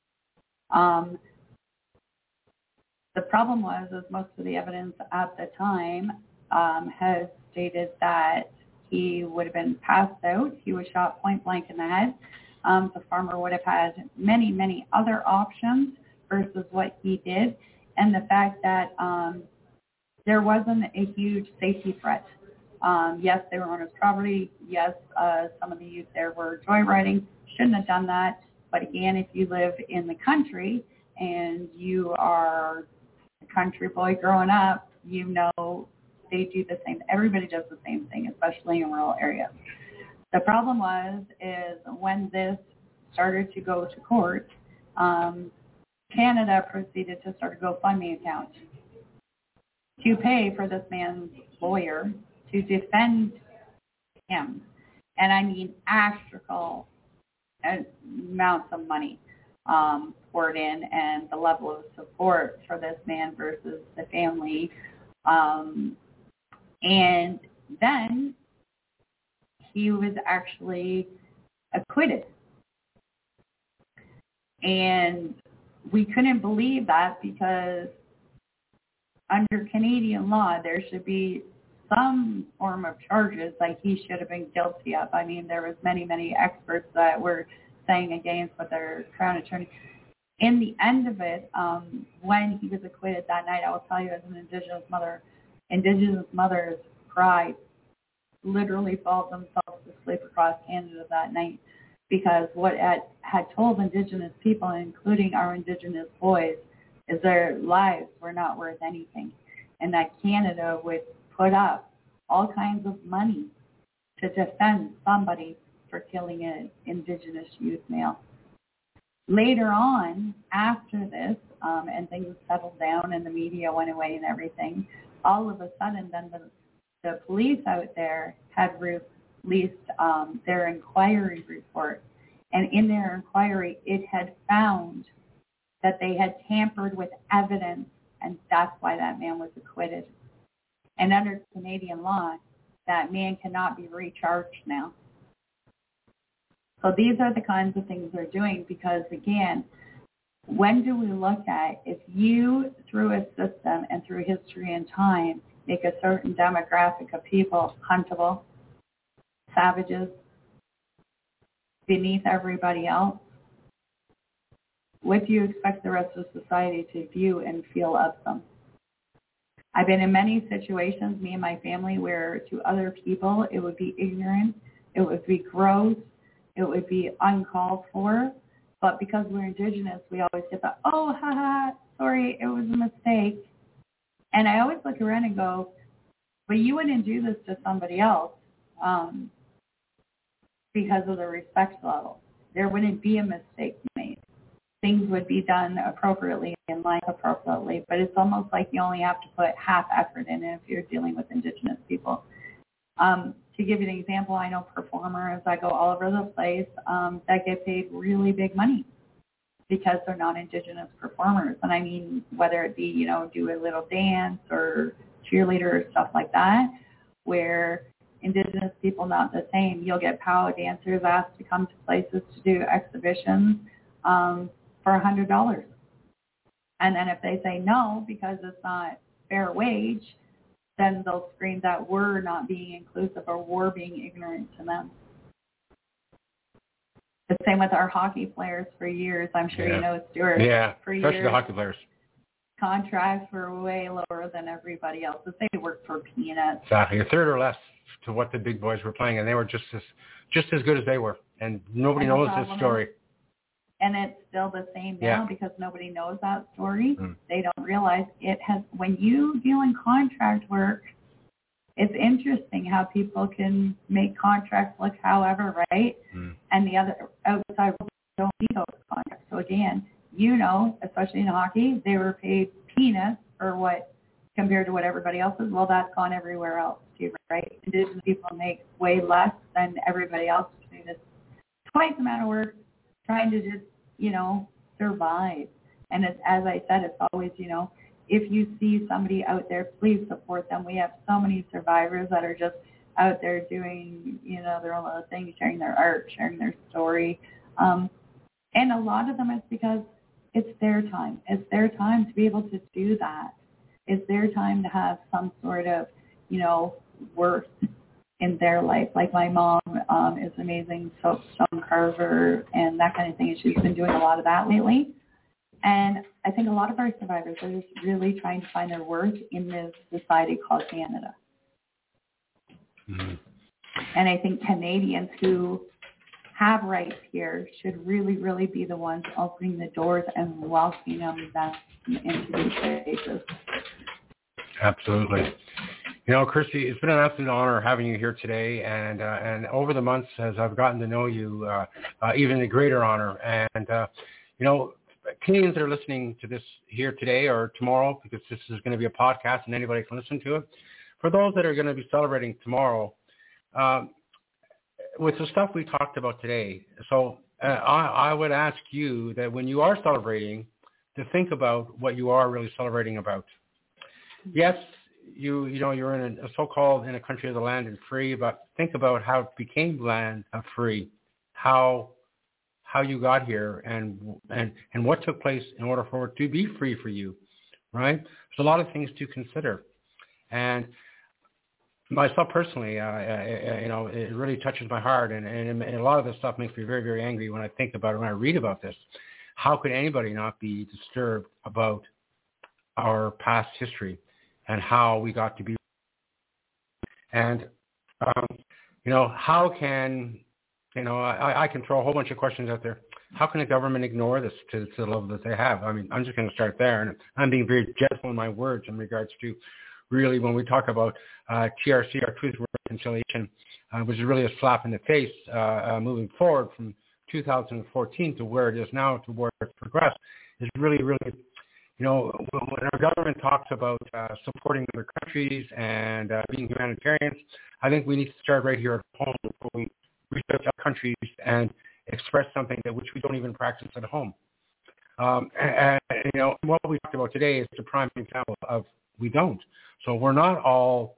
Speaker 3: The problem was most of the evidence at the time has stated that he would have been passed out. He was shot point blank in the head. The farmer would have had many, many other options versus what he did. And the fact that there wasn't a huge safety threat. Yes, they were on his property. Yes, some of the youth there were joyriding. Shouldn't have done that. But again, if you live in the country and you are country boy growing up, they do the same. Everybody does the same thing, especially in rural areas. The problem is when this started to go to court, Canada proceeded to start a GoFundMe account to pay for this man's lawyer to defend him. And I mean astronomical amounts of money poured in, and the level of support for this man versus the family. And then he was actually acquitted. And we couldn't believe that because under Canadian law, there should be some form of charges like he should have been guilty of. I mean, there was many, many experts that were saying against what their Crown Attorney. In the end of it, when he was acquitted that night, I will tell you as an Indigenous mothers cried, literally fell themselves to sleep across Canada that night, because what had told Indigenous people, including our Indigenous boys, is their lives were not worth anything, and that Canada would put up all kinds of money to defend somebody for killing an Indigenous youth male. Later on, after this, and things settled down and the media went away and everything, all of a sudden then the police out there had released their inquiry report. And in their inquiry, it had found that they had tampered with evidence, and that's why that man was acquitted. And under Canadian law, that man cannot be recharged now. So these are the kinds of things they're doing because, again, when do we look at if you, through a system and through history and time, make a certain demographic of people huntable, savages, beneath everybody else, what do you expect the rest of society to view and feel of them? I've been in many situations, me and my family, where to other people it would be ignorant, it would be gross, it would be uncalled for. But because we're Indigenous, we always get the, oh, haha, sorry, it was a mistake. And I always look around and go, but you wouldn't do this to somebody else because of the respect level. There wouldn't be a mistake made. Things would be done appropriately and lined appropriately, but it's almost like you only have to put half effort in it if you're dealing with Indigenous people. To give you an example, I know performers that go all over the place that get paid really big money because they're not Indigenous performers. And I mean, whether it be, do a little dance or cheerleader or stuff like that, where Indigenous people not the same. You'll get powwow dancers asked to come to places to do exhibitions for $100. And then if they say no because it's not fair wage, then they'll scream that we're not being inclusive or we're being ignorant to them. The same with our hockey players for years. I'm sure you know, Stuart.
Speaker 2: Yeah,
Speaker 3: for
Speaker 2: especially
Speaker 3: years,
Speaker 2: the hockey players.
Speaker 3: Contracts were way lower than everybody else's. They work for peanuts.
Speaker 2: Exactly, a third or less. to what the big boys were playing, and they were just as good as they were, and nobody knows this story.
Speaker 3: And it's still the same now because nobody knows that story. They don't realize it has. When you deal in contract work, it's interesting how people can make contracts look however, right? And the other outside don't see those contracts. So again, especially in hockey, they were paid peanuts for what compared to what everybody else is. Well, that's gone everywhere else too, right? Indigenous people make way less than everybody else doing this twice the amount of work, trying to just survive. And it's, as I said, it's always, if you see somebody out there, please support them. We have so many survivors that are just out there doing, their own little thing, sharing their art, sharing their story. And a lot of them it's because it's their time. It's their time to be able to do that. It's their time to have some sort of, worth in their life. Like my mom is amazing stone carver and that kind of thing. And she's been doing a lot of that lately. And I think a lot of our survivors are just really trying to find their worth in this society called Canada. And I think Canadians who have rights here should really, really be the ones opening the doors and welcoming them into these places.
Speaker 2: Absolutely. Kirsty, it's been an absolute honor having you here today, and over the months as I've gotten to know you, even a greater honor. And Canadians that are listening to this here today or tomorrow, because this is going to be a podcast and anybody can listen to it. For those that are going to be celebrating tomorrow, with the stuff we talked about today, so I would ask you that when you are celebrating, to think about what you are really celebrating about. Yes, you're in a so-called in a country of the land and free, but think about how it became land free, how you got here, and what took place in order for it to be free for you, right? There's a lot of things to consider, and myself personally, it really touches my heart, and a lot of this stuff makes me very, very angry when I think about it, when I read about this. How could anybody not be disturbed about our past history and how we got to be? And, how can, I can throw a whole bunch of questions out there. How can a government ignore this to the level that they have? I mean, I'm just going to start there, and I'm being very gentle in my words in regards to really when we talk about TRC, our Truth and Reconciliation, which is really a slap in the face moving forward from 2014 to where it is now to where it's progressed, is really, really, when our government talks about supporting other countries and being humanitarians, I think we need to start right here at home before we reach out to other countries and express something that which we don't even practice at home. What we talked about today is the prime example of we don't. So we're not all,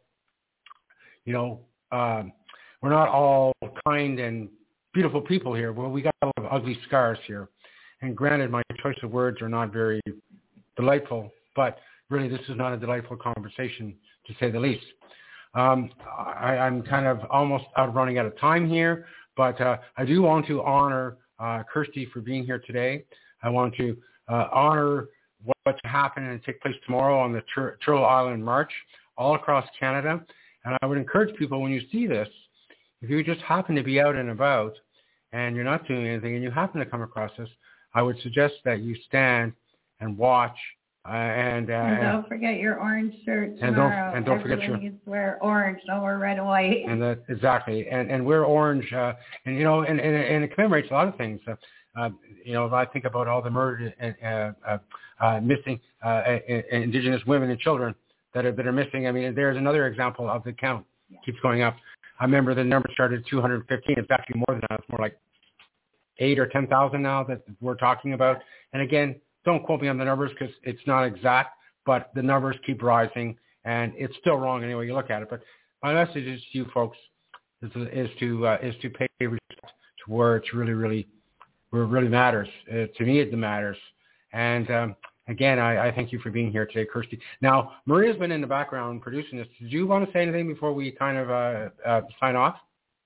Speaker 2: we're not all kind and beautiful people here. Well, we got a lot of ugly scars here. And granted, my choice of words are not very delightful, but really this is not a delightful conversation, to say the least. I'm kind of almost running out of time here, but I do want to honor Kirsty for being here today. I want to honor what's happening and take place tomorrow on the Turtle Island March all across Canada. And I would encourage people, when you see this, if you just happen to be out and about and you're not doing anything and you happen to come across this, I would suggest that you stand and watch. And
Speaker 3: don't forget your orange shirt tomorrow.
Speaker 2: And don't forget
Speaker 3: your... needs to wear orange, don't wear red and white.
Speaker 2: And that, exactly. And wear orange. And it commemorates a lot of things. If I think about all the murdered and missing Indigenous women and children that are missing, I mean, there's another example of the count. Yeah. Keeps going up. I remember the number started at 215. It's actually more than that. It's more like 8,000 or 10,000 now that we're talking about. And again, don't quote me on the numbers because it's not exact, but the numbers keep rising, and it's still wrong any way you look at it. But my message is to you folks is to pay respect to where it's really matters. To me, it matters. And again, I thank you for being here today, Kirsty. Now, Maria's been in the background producing this. Did you want to say anything before we kind of sign off?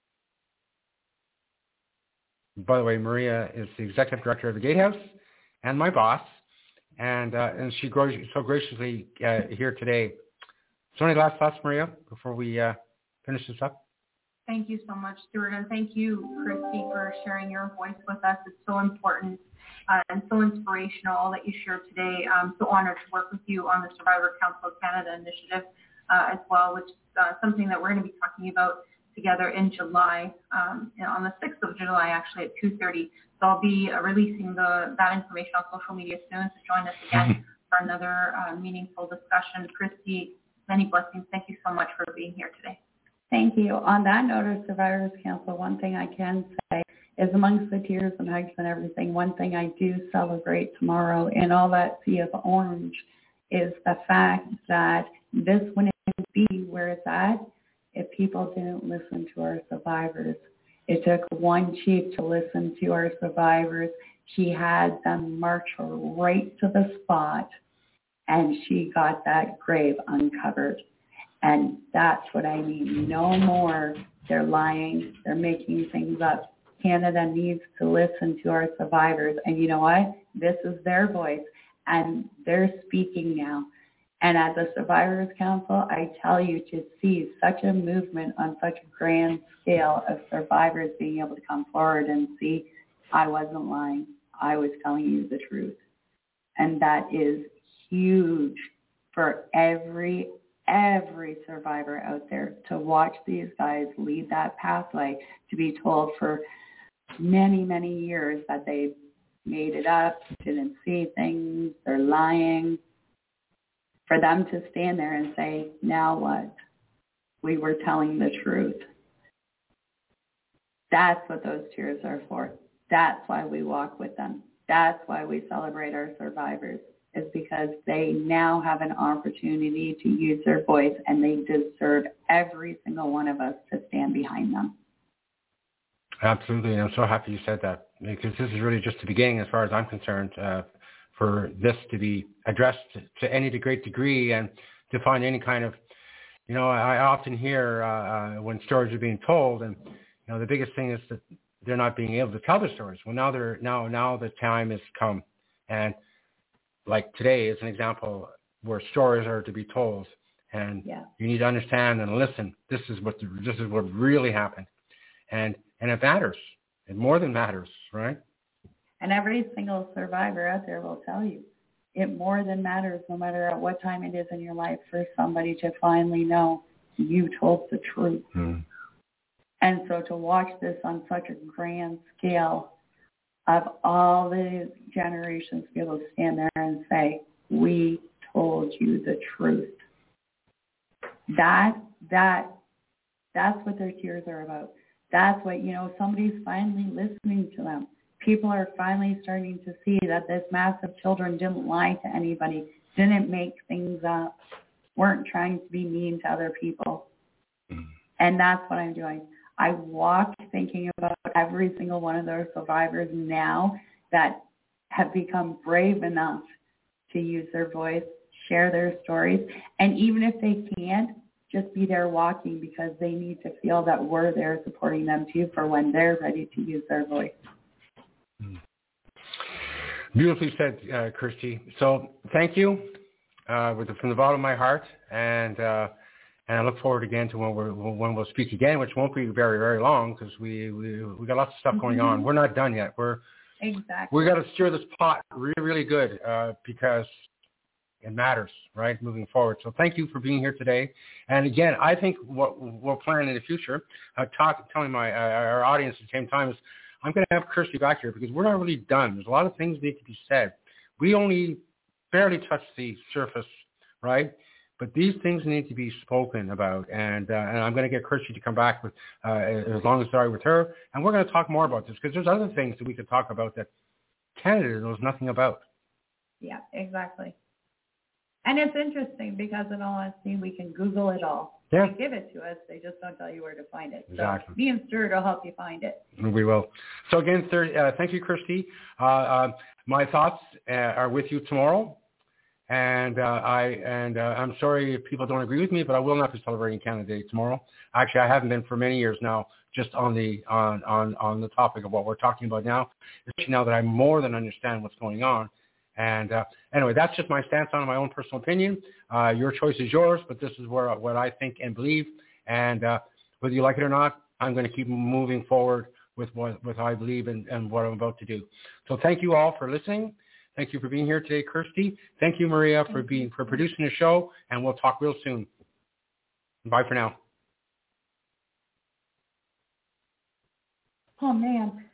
Speaker 2: By the way, Maria is the executive director of the Gatehouse and my boss, and she so graciously here today. So any last thoughts, Maria, before we finish this up?
Speaker 4: Thank you so much, Stuart, and thank you, Christy, for sharing your voice with us. It's so important and so inspirational that you shared today. I'm so honored to work with you on the Survivor Council of Canada initiative as well, which is something that we're going to be talking about together in July, on the 6th of July, actually, at 2:30. So I'll be releasing that information on social media soon, so join us again for another meaningful discussion. Christy, many blessings. Thank you so much for being here today.
Speaker 3: Thank you. On that note of Survivors Council, one thing I can say is amongst the tears and hugs and everything, one thing I do celebrate tomorrow in all that sea of orange is the fact that this wouldn't be where it's at if people didn't listen to our survivors. It took one chief to listen to our survivors. She had them march her right to the spot, and she got that grave uncovered. And that's what I mean. No more. They're lying. They're making things up. Canada needs to listen to our survivors. And you know what? This is their voice. And they're speaking now. And as a Survivors Council, I tell you, to see such a movement on such a grand scale of survivors being able to come forward and see, I wasn't lying. I was telling you the truth. And that is huge for every survivor out there to watch these guys lead that pathway, to be told for many, many years that they made it up, didn't see things, they're lying. For them to stand there and say, now what? We were telling the truth. That's what those tears are for. That's why we walk with them. That's why we celebrate our survivors, is because they now have an opportunity to use their voice, and they deserve every single one of us to stand behind them.
Speaker 2: Absolutely, and I'm so happy you said that, because this is really just the beginning as far as I'm concerned, for this to be addressed to any great degree and to find any kind of, I often hear when stories are being told, and the biggest thing is that they're not being able to tell their stories. Well, now the time has come, and like today is an example where stories are to be told, and you need to understand and listen. This is what really happened, and it matters. It more than matters, right?
Speaker 3: And every single survivor out there will tell you, it more than matters, no matter at what time it is in your life, for somebody to finally know you told the truth. And so to watch this on such a grand scale, of all the generations be able to stand there and say, we told you the truth. That's what their tears are about. That's what, somebody's finally listening to them. People are finally starting to see that this mass of children didn't lie to anybody, didn't make things up, weren't trying to be mean to other people. And that's what I'm doing. I walk thinking about every single one of those survivors now that have become brave enough to use their voice, share their stories, and even if they can't, just be there walking, because they need to feel that we're there supporting them too for when they're ready to use their voice.
Speaker 2: Beautifully said, Kirsty. So thank you from the bottom of my heart, and I look forward again to when we'll speak again, which won't be very, very long, because we got lots of stuff going on. We're not done yet. We got to stir this pot really, really good, because it matters, right, moving forward. So thank you for being here today. And again, I think what we're planning in the future, telling our audience at the same time, is I'm going to have Kirsty back here, because we're not really done. There's a lot of things that need to be said. We only barely touched the surface, right? But these things need to be spoken about, and I'm going to get Kirsty to come back with as long as sorry with her, and we're going to talk more about this, because there's other things that we could talk about that Canada knows nothing about.
Speaker 3: Yeah, exactly. And it's interesting, because in all honesty, we can Google it all.
Speaker 2: Yeah.
Speaker 3: They give it to us. They just don't tell you where to find it.
Speaker 2: Exactly.
Speaker 3: So me and Stuart will help you find it.
Speaker 2: We will. So again, thank you, Kirsty. My thoughts are with you tomorrow. And I'm sorry if people don't agree with me, but I will not be celebrating Canada Day tomorrow. Actually, I haven't been for many years now, just on the topic of what we're talking about now, especially now that I more than understand what's going on. And anyway, that's just my stance on it, my own personal opinion. Your choice is yours, but this is what I think and believe. And whether you like it or not, I'm going to keep moving forward with what I believe and what I'm about to do. So thank you all for listening. Thank you for being here today, Kirsty. Thank you, Maria, for producing the show, and we'll talk real soon. Bye for now.
Speaker 3: Oh, man.